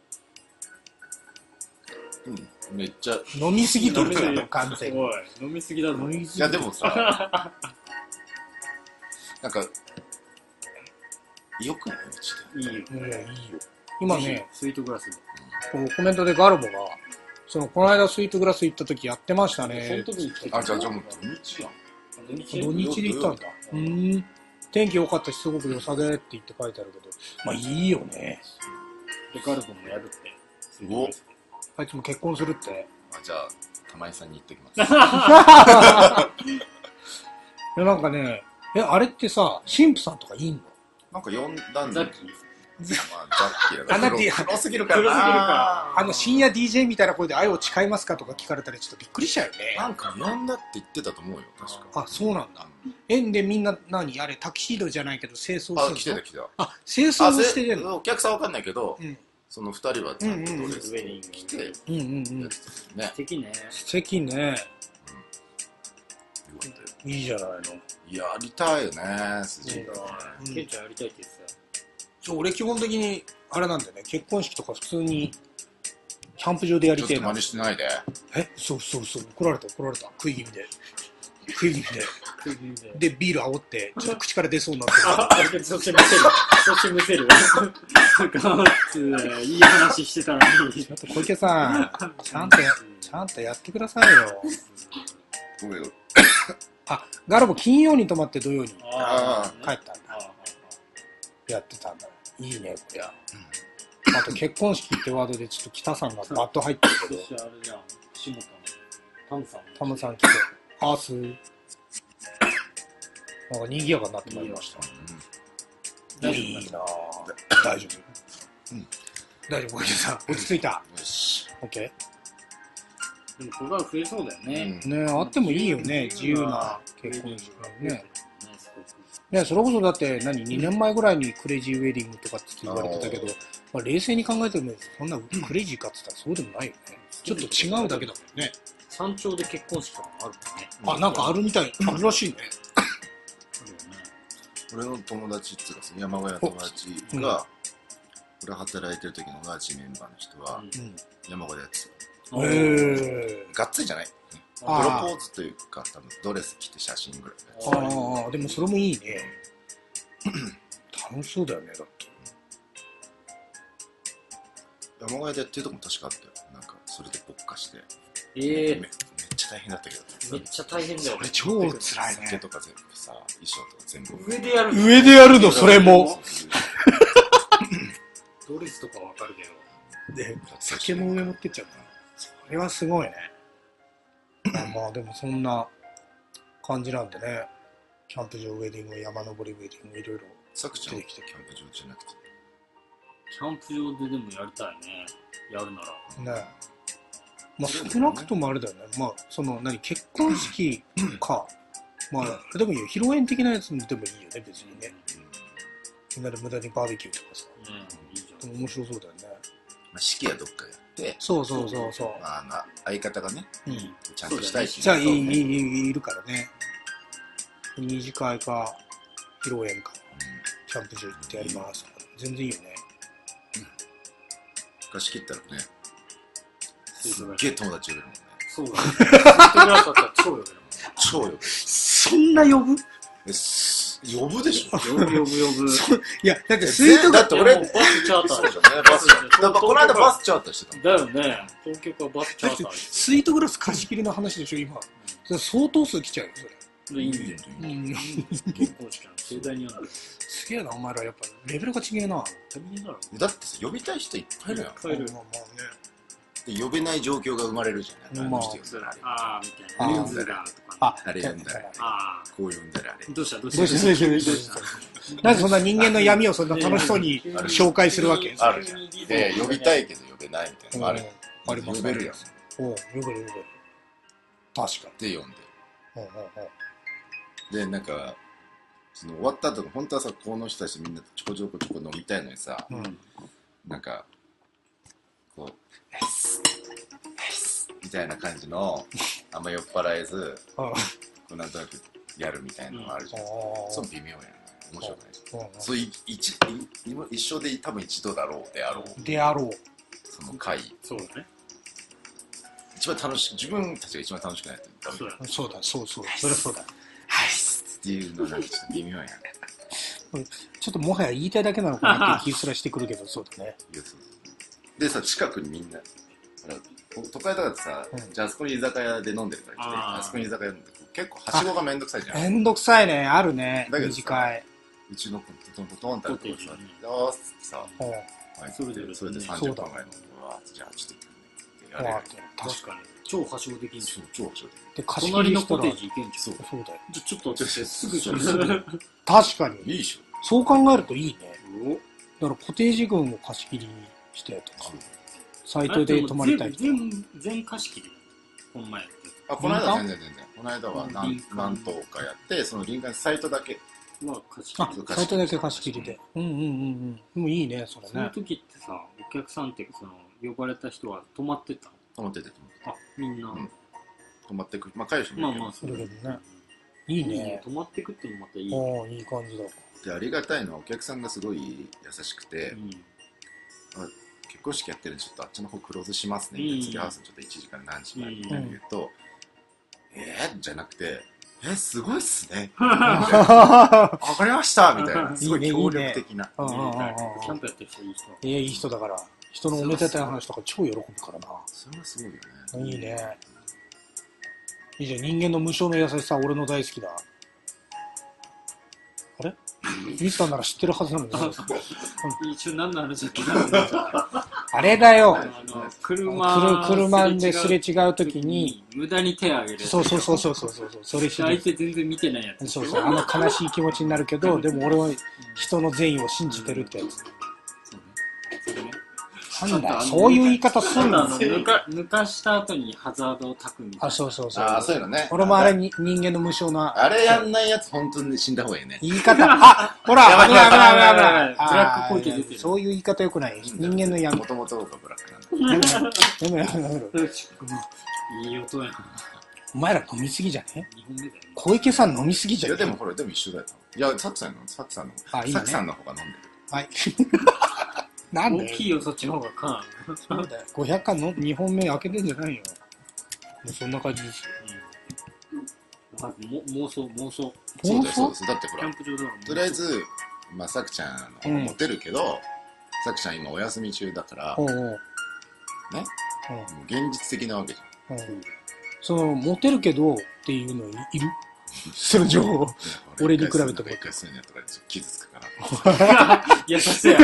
めっちゃ。 飲みすぎとるじゃん、完全に。 おい、飲みすぎだぞ。 いや、でもさ、なんか、よくないうちで。 いいよ。 いいよ。今ね、 スイートグラスで。 コメントでガルボが、この間スイートグラス行った時やってましたね。 その時に来てあ、じゃあもう土日やん。 土日で行ったんだ。天気良かったし、すごく良さげって言って書いてあるけど、まあいいよね。 で、ガルボもやるって。 お、 あいつも結婚するって。 じゃあ、玉井さんに行ってきます。 いやなんかね、あれってさ、神父さんとかいいの？ なんか呼んだんザだけど。 ッキー。 まあ、ザッキーだから。黒すぎるから黒すぎるか深夜 DJ みたいな声で愛を誓いますかとか聞かれたらちょっとびっくりしちゃうよね。 なんか呼んだって言ってたと思うよ、確か。 あ、そうなんだ。でみんなあれタキシードじゃないけど清掃するの？ あ、来てた。 あ、清掃もしてるの？ お客さんわかんないけど、その二人はちゃんとドレスウェディング着て、やってたね。 素敵ね。 素敵ね。いいじゃないの。 やりたいよね、筋が。 ケンちゃんやりたいって言ってたよ。 俺基本的にあれなんだよね、結婚式とか普通にキャンプ場でやりてえな。 ちょっと真似してないで。 そう怒られた食い気味ででビール煽ってちょっと口から出そうになってそしてむせるなんかいい話してたのにちょっと小池さんちゃんとやってくださいよ。 ごめんよ。 あ、ガラボ金曜に泊まって土曜に帰ったんだ。やってたんだ。いいねこりゃ。あと結婚式ってワードでちょっと北さんがバッと入ってるけど、 そしてあれじゃん、下田のタムさん来てアースなんか賑やかになってまいりました。いいなぁ。大丈夫。大丈夫、小池さん落ち着いた。 よし。 オッケでもこれから増えそうだよね。 ね、あってもいいよね、自由な結婚式ね。ね、それこそだって2年前ぐらいにクレイジーウェディングとかって言われてたけど、まあ、冷静に考えてもそんなクレイジーかって言ったらそうでもないよね。ちょっと違うだけだもんね。 山頂で結婚式とかもあるもんね。 あ、なんかあるみたい。あるらしいね。 俺の友達っていうか、山小屋の友達が、俺働いてる時のガーチメンバーの人は、山小屋でやってた。がっつりじゃない。プロポーズというか、多分ドレス着て写真ぐらいのやつ。 ああ、でもそれもいいね。楽しそうだよね、だって。 山小屋でやってるとこも確かあったよ。なんか、それで勃火して。めっちゃ大変だったけど。 めっちゃ大変だよ。 それ超辛いね。 酒とか全部さ、衣装とか全部。 上でやるの、それも。 ドレスとかわかるけど。 で、酒も上持ってっちゃうな。それはすごいね。まあでもそんな感じなんでね。キャンプ場ウェディング、山登りウェディング、いろいろさくちゃんはキャンプ場じゃなくて。 キャンプ場ででもやりたいね。やるなら。 ね。まあ少なくともあれだよね。まあ結婚式か。まあでもいいよ。披露宴的なやつでもいいよね、別にね。みんなで無駄にバーベキューとかさ。 いいじゃん。 でも面白そうだよね。 式はどっかでやって。 そう。 相方がね、ちゃんとしたいし。 じゃあいるからね。二次会か、披露宴か、キャンプ場行ってやりますとか。全然いいよね。 貸し切ったらね、すっげえ友達呼べるもんね。 そうだね。スイートグラスだったら超呼べるもん。 超呼べる。 そんな呼ぶ？ 呼ぶでしょ。 呼ぶ。 いや、だってスイートだって俺、 バスチャーターでしょ。 バスチャーター。この間バスチャーターしてただよね。東京からバスチャーター。 スイートグラス貸し切りの話でしょ、今。それ相当数来ちゃうよ、それ。 いいね。結婚式の盛大にやる。 すげえな、お前らやっぱレベルが違えな。 だってさ、呼びたい人いっぱいいるやん。 まあね。 で呼べない状況が生まれるじゃない。 ああ、みたいな。人数がとか。 あれ呼んだらあれ。こう呼んだらあれ。 どうしたなぜそんな人間の闇をそんな楽しそうに紹介するわけ？ あるじゃん。で、呼びたいけど呼べないみたいなのある。 あります。 呼べるやん。 呼べる。確かに。で、呼んで。で、なんか、終わった後、本当はさ、この人たちみんなちょこちょこ飲みたいのにさ、なんか、こう、 みたいな感じの、あんま酔っ払えず、なんとなくやるみたいなのがあるじゃん。その微妙やな。面白くないです。そう一生で多分一度だろうであろう。 であろう。 その回。そうだね。 一番楽しい、自分たちが一番楽しくないとダメだ。 そうだ、そう。それそうだ。 はいっていうのなんかちょっと微妙やね。 ちょっともはや言いたいだけなのかなって気すらしてくるけど、そうだね。 でさ、近くにみんな、都会とかってさ、じゃああそこに居酒屋で飲んでるから来て、あそこに居酒屋飲んで結構はしごがめんどくさいじゃん。 めんどくさいね、あるね。 だけど短い。 うちのトントンってあるとこさ、あーっつってさ、それで30分ぐらい飲んで、じゃあちょっとやれる。 確かに。超はしごできんじゃん。 超はしごできる。隣のコテージ行けんじゃん。 そうだよ。 ちょっと落ちてすぐじゃん。 確かに。 いいでしょ。 そう考えるといいね。だからコテージ群を貸し切りにしてとか、サイトで泊まりたい人。 全貸し切りこの前やって。 この間は全然。この間は何棟かやって、その林間サイトだけ。 サイトだけ貸し切りで。でもいいね、それね。 その時ってさ、お客さんって呼ばれた人は泊まってたの？ 泊まってて。 あ、みんな。 泊まってく。まあ、帰る人もいるけど。 それでね。いいね。 泊まってくってもまたいい。 いい感じだ。 で、ありがたいのはお客さんがすごい優しくて、結婚式やってるんでちょっとあっちの方クローズしますね。次ハウスちょっと1時間何時前みたいに言うと、じゃなくて、すごいっすね。わかりましたみたいな。すごい協力的な。 キャンプやってる人いい人。 いい人だから。人のおめでたい話とか超喜ぶからな。 それはすごいよね。 いいね。いいじゃん。人間の無償の優しさ、俺の大好きだ。あれミスターなら知ってるはずなのに。 一応何の話だっけ？ あれだよ。 車ですれ違うときに無駄に手を挙げる。 そう。それ相手全然見てないやつ。 そう。悲しい気持ちになるけど、でも俺は人の善意を信じてるってやつ。なんだそういう言い方すんの？ 抜かした後にハザードを焚くみたいな。 そう。 そういうのね。 俺もあれに人間の無償な。 あれやんないやつ本当に死んだ方がいいね。 言い方。ほら、危ない。ブラックポイント出てる。そういう言い方良くない。人間の闇。 もともとがブラックなんだ。 やめろ。 いい音やな。 お前ら飲みすぎじゃね？小池さん飲みすぎじゃね？ いやでも一緒だよ。いや、サクさんの方が飲んでる。 はい。なん大きいよ、そっちの方がか。 そうだよ。500缶の2本目開けてんじゃないよ。もうそんな感じですよ。妄想。 そうです。だってほら、 キャンプ場だろ。 とりあえず、まあ、さくちゃんのモテるけど、さくちゃん今お休み中だから、ね、現実的なわけじゃん。 その、モテるけどっていうのいる？その情報。俺に比べても。 一回そういうのやったら傷つくから。 優しさや。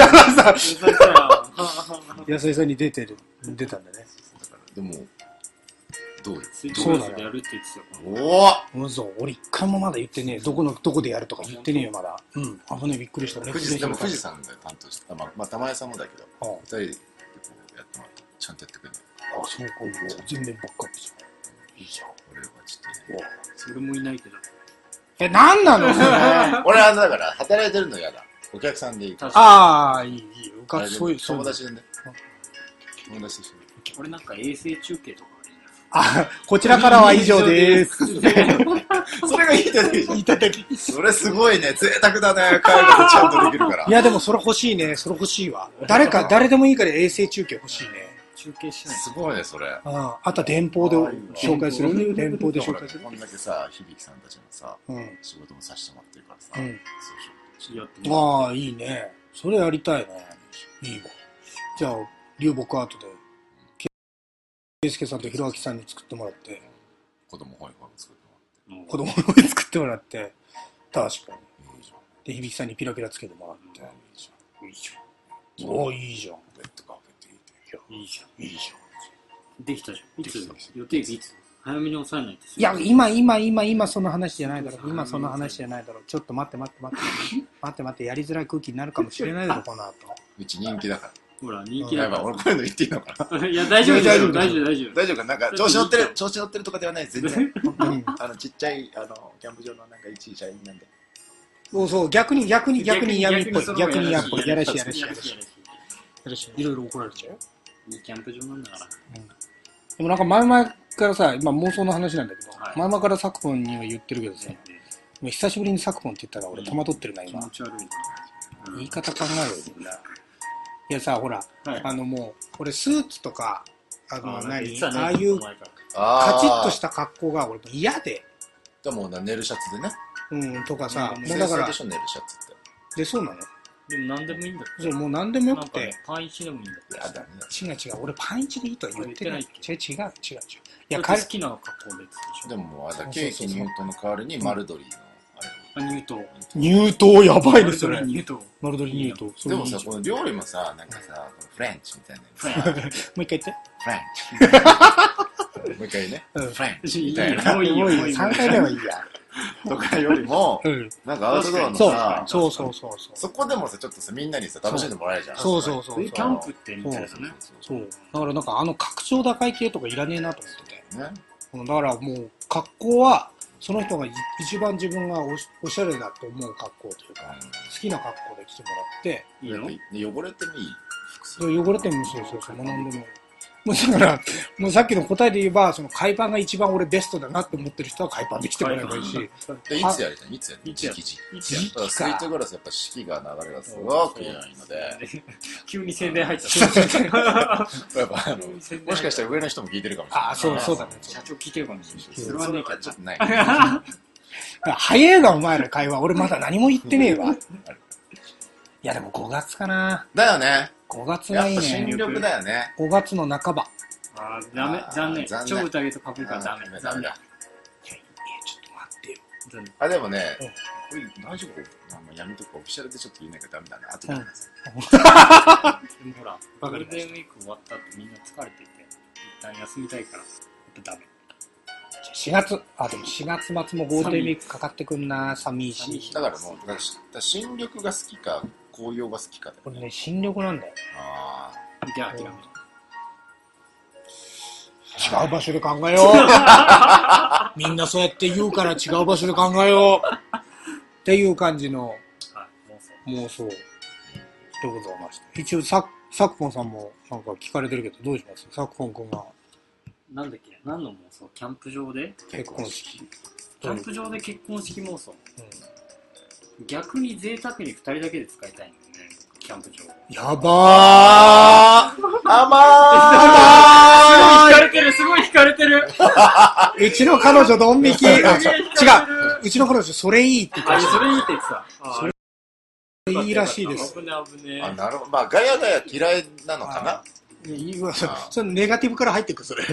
優しさに出たんだね。 でも、どうよ。 そうだね。やるって言ってたよ。 嘘。俺一回もまだ言ってねえ。どこでやるとか言ってねえよ、まだ。危ねえ、びっくりしたね。 でも富士山が担当して、まあ、玉江さんもだけど、二人でやってもらって、ちゃんとやってくれる。 そうか。全面バックアップじゃん。いいじゃん。 俺はちょっとね。 それもいないけど。 なんなの俺はだから、働いてるの嫌だ。お客さんでいい。 いい。そういう。 友達でね。友達として。 俺なんか衛星中継とかこちらからは以上でーす。 それが言いただき。それすごいね。贅沢だね。海外でちゃんとできるから。 いや、でもそれ欲しいね。それ欲しいわ。誰でもいいから衛星中継欲しいね。 中継しない。 すごいね、それ。 あとは電報で紹介する。電報で紹介する。 こんだけさ、響さんたちのさ、仕事もさせてもらってるからさ、 いいね。それやりたいね。いいわ。じゃあ、流木アートで、圭介さんとひろあきさんに作ってもらって、 子供本作ってもらって、確かに。で、響さんにピラピラつけてもらって。いいじゃん。いいじゃん。 ベッドカーペットいいじゃん。できたじゃん。いつ予定日いつ早めに抑えないと。 いや、今その話じゃないだろ。今その話じゃないだろ。ちょっと待って。待って、やりづらい空気になるかもしれないだろ、この後。 うち人気だから。 ほら、人気だから。 俺こういうの言っていいのかな。 いや、大丈夫。 大丈夫かなんか、調子乗ってるとかではない、全然。ちっちゃい、キャンプ場のなんか一位社員なんで。 そう、逆に闇っぽい。逆にやっぽい。やらしい。いろいろ怒られちゃうよ。 いいキャンプ場なんだから。 でもなんか前々からさ、今妄想の話なんだけど、前々からサクポンには言ってるけどさ、もう久しぶりにサクポンって言ったら俺戸惑ってるな、今。 気持ち悪い。 言い方考えろよ、みんな。いやさ、ほら、もう、俺スーツとか、ああいうカチッとした格好が俺も嫌で。 でも寝るシャツでね。 とかさ、 もうだから。でしょ、寝るシャツって。 で、そうなの？ でも何でもいいんだって。 そう、もう何でもよくて。 パンイチでもいいんだって。 やだね。 違う。俺パンイチでいいとは言ってない。違う。いや、好きな格好ででしょ。 でももう、ケーキニュートの代わりに丸鶏の、 ニュート。 ニュートやばいですよね。 ニュート。 丸鶏ニュート。 でもさ、この料理もさ、なんかさ、フレンチみたいな。 もう一回言って。 フレンチ。もう一回ね。フレンチみたいな。 もういいよ。3回目はいいや。 とかよりも、なんかアウトドアのさ、 そう。 そこでもさ、ちょっとさ、みんなにさ、楽しんでもらえるじゃん。 そう。 キャンプってみたいなね。 そう。だからなんか格調高い系とかいらねえなと思ってて。だからもう、格好は、その人が一番自分がおしゃれだと思う格好というか、好きな格好で来てもらって、 汚れてもいい服装。汚れてもそう、もう何でも。もうだから、もうさっきの答えで言えば、その海パンが一番俺ベストだなって思ってる人は海パンで来てもらえばいいし。 いつやりたい時期。スイートグラスやっぱ四季が流れがすごく良いので。 急に宣伝入っちゃった。 やっぱもしかしたら上の人も聞いてるかもしれない。 あ、そうだね。 社長聞いてるかもしれない。それはね、 ちょっとない。 早えな、お前ら会話。俺まだ何も言ってねえわ。いやでも5月かな。 だよね。 5月がいいね。 新緑だよね。 5月の半ば。 ダメ、残念。超宴とかぶるからダメ。 ちょっと待ってよ。 でもね、これ大丈夫？やめとく。オフィシャルでちょっと言えないからダメだな。後で話す。 でもほら、ゴールデンウィーク終わった後みんな疲れてて、一旦休みたいから、やっぱダメ。 4月、でも4月末もゴールデンウィークかかってくんな、寒いし。 だからもう、新緑が好きか、紅葉が好きか。 これね、新緑なんだよ。 じゃあ諦める。 違う場所で考えよう。みんなそうやって言うから違う場所で考えよう。っていう感じの妄想でございました。一応サクポンさんもなんか聞かれてるけどどうします？サクポン君が。 なんだっけ？何の妄想？キャンプ場で結婚式。 キャンプ場で結婚式妄想。逆に贅沢に2人だけで使いたいんだよね。キャンプ場。 やばー。 甘い。すごい惹かれてる。 うちの彼女ドン引き。違う。うちの彼女それいいって言ってた。 それいいって言ってた。 それいいらしいです。 危ね。 なるほど。まあガヤガヤ嫌いなのかな。 そのネガティブから入ってくそれ。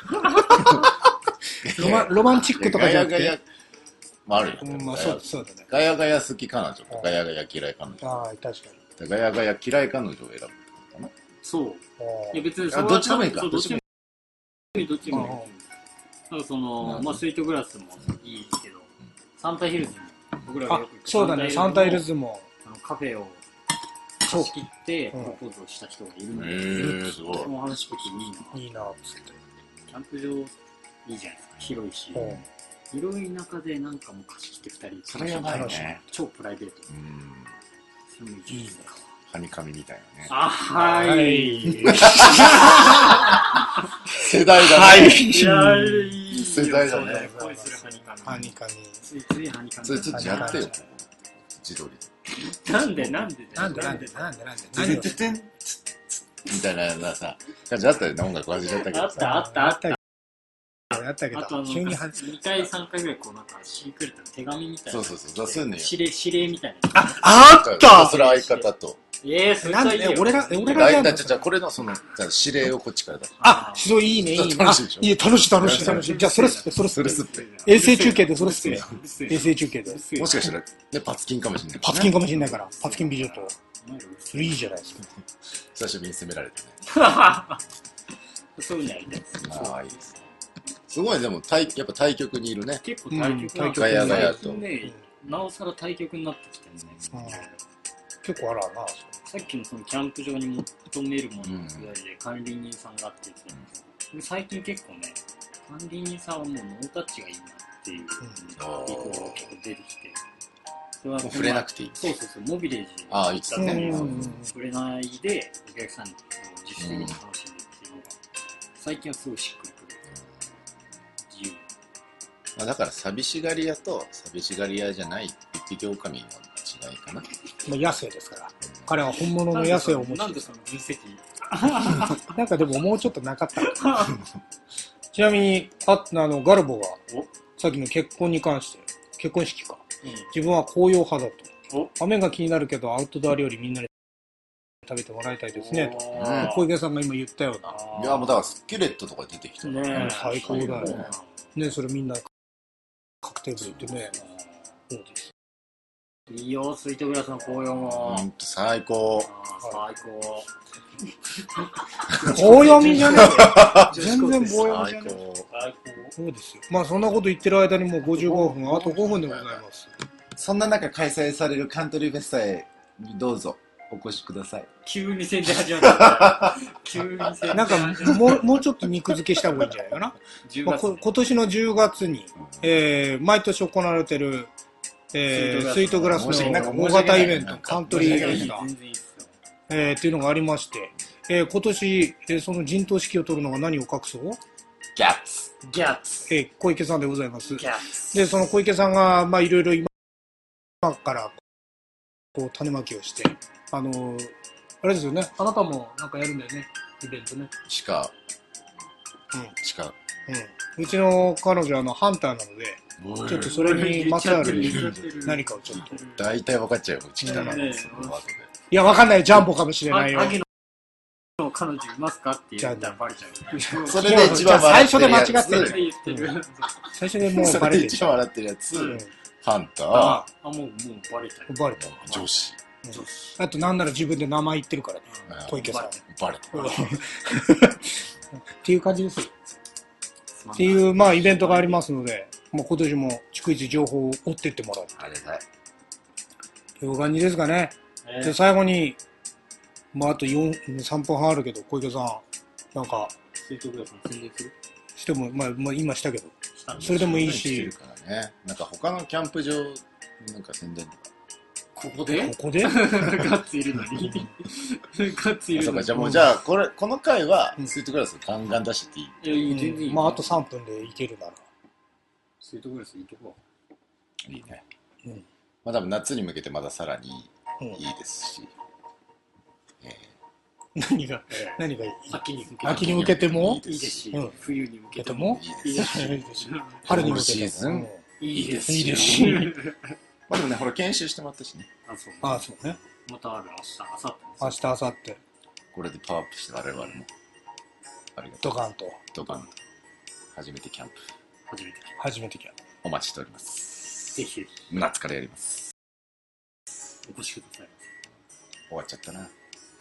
ロマンチックとかじゃなくて。ガヤガヤもあるよね。 まあそうだね。 ガヤガヤ好き彼女とガヤガヤ嫌い彼女。 ああ、確かに。ガヤガヤ嫌い彼女を選ぶかな。 そう。いや別にどっちでもいいか。 どっちでもいい。なんかその、まあスイートグラスもいいけど、サンタヒルズも、僕らがよくそうだね、サンタヒルズも。 カフェを貸し切ってプロポーズをした人がいるので、 すごい。 その話聞いていいなぁ、つって。 キャンプ場いいじゃないですか、広いし。広い中でなんかもう貸し切って2人。 それやばいね。 超プライベート。 それもいいね。 はにかみみたいなね。 はい。 世代だね。世代だね。 恋するはにかみ。 ついついはにかみ。 それちょっとやってよ。自撮り。 なんでみたいなさ、感じあったよね、音楽忘れちゃったけどさ。あった。 やったけど、急に 2回3回ぐらいこうなんかシークレットの手紙みたいな。 そう、そういうのよ。 指令みたいな。 あったそれ相方と。 なんで俺らじゃあこれのその指令をこっちからだ。 すごいいいね。 楽しいでしょ。 いい楽しい。じゃあそれすって。衛星中継でそれすって。衛星中継で。 もしかしたらねパツキンかもしれない。 パツキンかもしれないから。パツキン美女と。それいいじゃないですか。 久しぶりに攻められてね。 そういうのやりたいです。 ああいいです。すごいでもやっぱ対極にいるね。 結構対極ガヤガヤと。 なおさら対極になってきてるね。 結構あらな。 さっきのそのキャンプ場に求めるものの時代で管理人さんがあって最近結構ね、管理人さんはもうノータッチがいいなっていう意向が結構出てきて、 それは触れなくていい。 そう、モビレージいいですね。 触れないでお客さんに自主的に楽しんでっていうのが最近はすごいしっくりくる。 まあ、だから寂しがり屋と寂しがり屋じゃない一匹狼の違いかな。 まあ、野生ですから。彼は本物の野生を持ってなんでその分析なんかでももうちょっとなかった。ちなみに、ガルボが、さっきの結婚に関して、結婚式か。自分は紅葉派だと。雨が気になるけど、アウトドア料理みんなで食べてもらいたいですね、と。小池さんが今言ったような。 いや、もうだからスキュレットとか出てきたね。 最高だよね。ね、それみんな、カクテル行ってね。そうです。 いいよ、スイートグラスの紅葉も。 最高。 最高。 棒読みじゃねえ全然棒読みじゃねえ最高。 そうですよ。まあそんなこと言ってる間にもう55分、あと5分でございます。 そんな中開催されるカントリーフェスタへどうぞお越しください。 急に宣伝始まった。急に宣伝。 なんかもうちょっと肉付けした方がいいんじゃないかな。まあ、今年の10月に、毎年行われてる、スイートグラスの大型イベント、カントリーフェスタ。っていうのがありまして、今年、その陣頭指揮を取るのが何を隠そう？ ギャッツ。 ギャッツ。 小池さんでございます。 ギャッツ。 で、その小池さんが、まあいろいろ今からこう種まきをして、あれですよね。あなたもなんかやるんだよね、イベントね。 鹿。 うちの彼女はハンターなので、ちょっとそれにまつわる何かをちょっと。 大体分かっちゃうよ、うち来たら。 いや、わかんない。ジャンボかもしれないよ。 萩の彼女いますかって言ったらバレちゃう。 それで一番笑ってるやつ。 最初で間違ってる。最初でもうバレてる。 一番笑ってるやつ。ハンター。 もうバレた。 バレた。 女子。 あとなんなら自分で名前言ってるからね。小池さん。 バレた。 っていう感じですよ。っていう、まあイベントがありますので、もう今年も逐一情報を追ってってもらう。 あれだい。 という感じですかね。で、最後に、まあ、あと3分半あるけど、小池さん、なんか、 スイートグラスの宣伝する？ しても、まあ、今したけど、それでもいいし。 なんか他のキャンプ場、なんか宣伝とか。 ここでガッツいるのに。ガッツいるのに。 そうか、じゃあこの回は、スイートグラスガンガン出していい？ いや、全然いい。 まあ、あと3分でいけるなら。 スイートグラスいいとこ。 いいね。まあ多分夏に向けてまださらにいいですし。 何がいい？ 秋に向けてもいいですし、冬に向けてもいいですし、 春に向けてもいいですし。 まあでもね、ほら研修してもらったしね。 あ、そうね。 またある明日、明後日。 これでパワーアップして我々も。 ドカンと。 初めてキャンプ。 初めてキャンプ。 お待ちしております。 ぜひ。 夏からやります。 お越しください。 終わっちゃったな。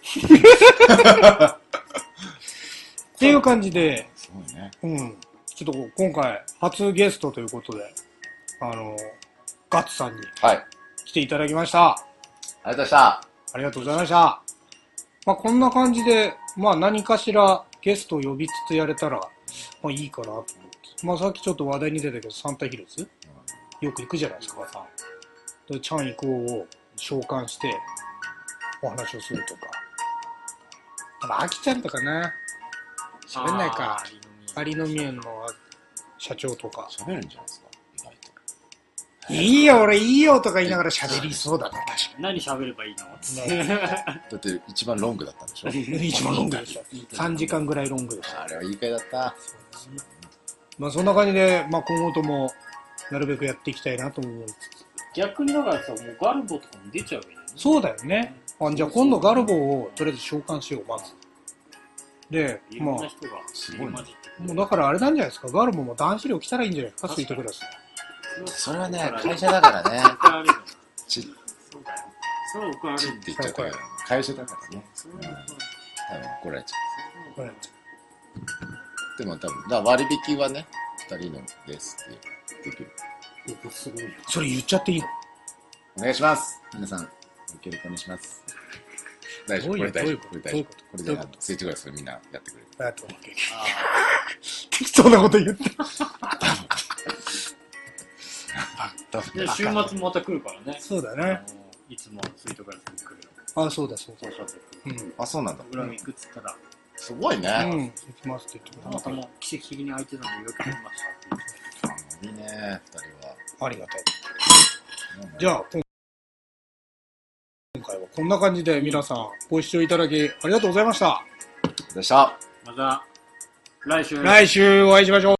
っていう感じで、 すごいね。 ちょっと今回初ゲストということで、ガッツさんに来ていただきました。 ありがとうございました。 ありがとうございました。まあこんな感じで、まあ何かしらゲストを呼びつつやれたら、まあいいかなと思って。まあさっきちょっと話題に出たけど、サンタヒルズよく行くじゃないですか、さん。で、チャン行こうを召喚して、お話をするとか。でも、アキちゃんとかな。喋んないか。アリノミエンの社長とか。 喋るんじゃないですか、意外と。 いいよ、俺いいよとか言いながら喋りそうだな、確かに。 何喋ればいいのだって一番ロングだったんでしょ？ 一番ロングでした。3時間ぐらいロングでした。 あれはいい回だった。 まあそんな感じで、まあ今後ともなるべくやっていきたいなと思いつつ。 逆にだからさ、もうガルボとかも出ちゃうよね。 そうだよね。じゃあ今度ガルボをとりあえず召喚しよう、まず。で、まあ、 すごいマジで。 もうだからあれなんじゃないですか、ガルボも男子寮来たらいいんじゃないですか、スイートグラス。 それはね、会社だからね。 そうだよ。それは怒られる。 って言っちゃったけど、会社だからね。多分怒られちゃう。でも多分、割引はね、2人のですってできる。 それ言っちゃっていいの？ お願いします。皆さん、ご協力お願いします。大丈夫、これ大丈夫。これで、スイートグラスみんなやってくれる。 適当なこと言って。 週末もまた来るからね。 そうだね。 いつもスイートグラスに来る。 あ、そうだ、そうだ。 あ、そうなんだ。 裏に行くっつったら。 すごいね。 行きますって言ってたまたま奇跡的に空いてたのでよく来ましたって言って。 いいね、2人は。 ありがたい。じゃあ、今回はこんな感じで皆さんご視聴いただきありがとうございました。 でした。 また来週お会いしましょう。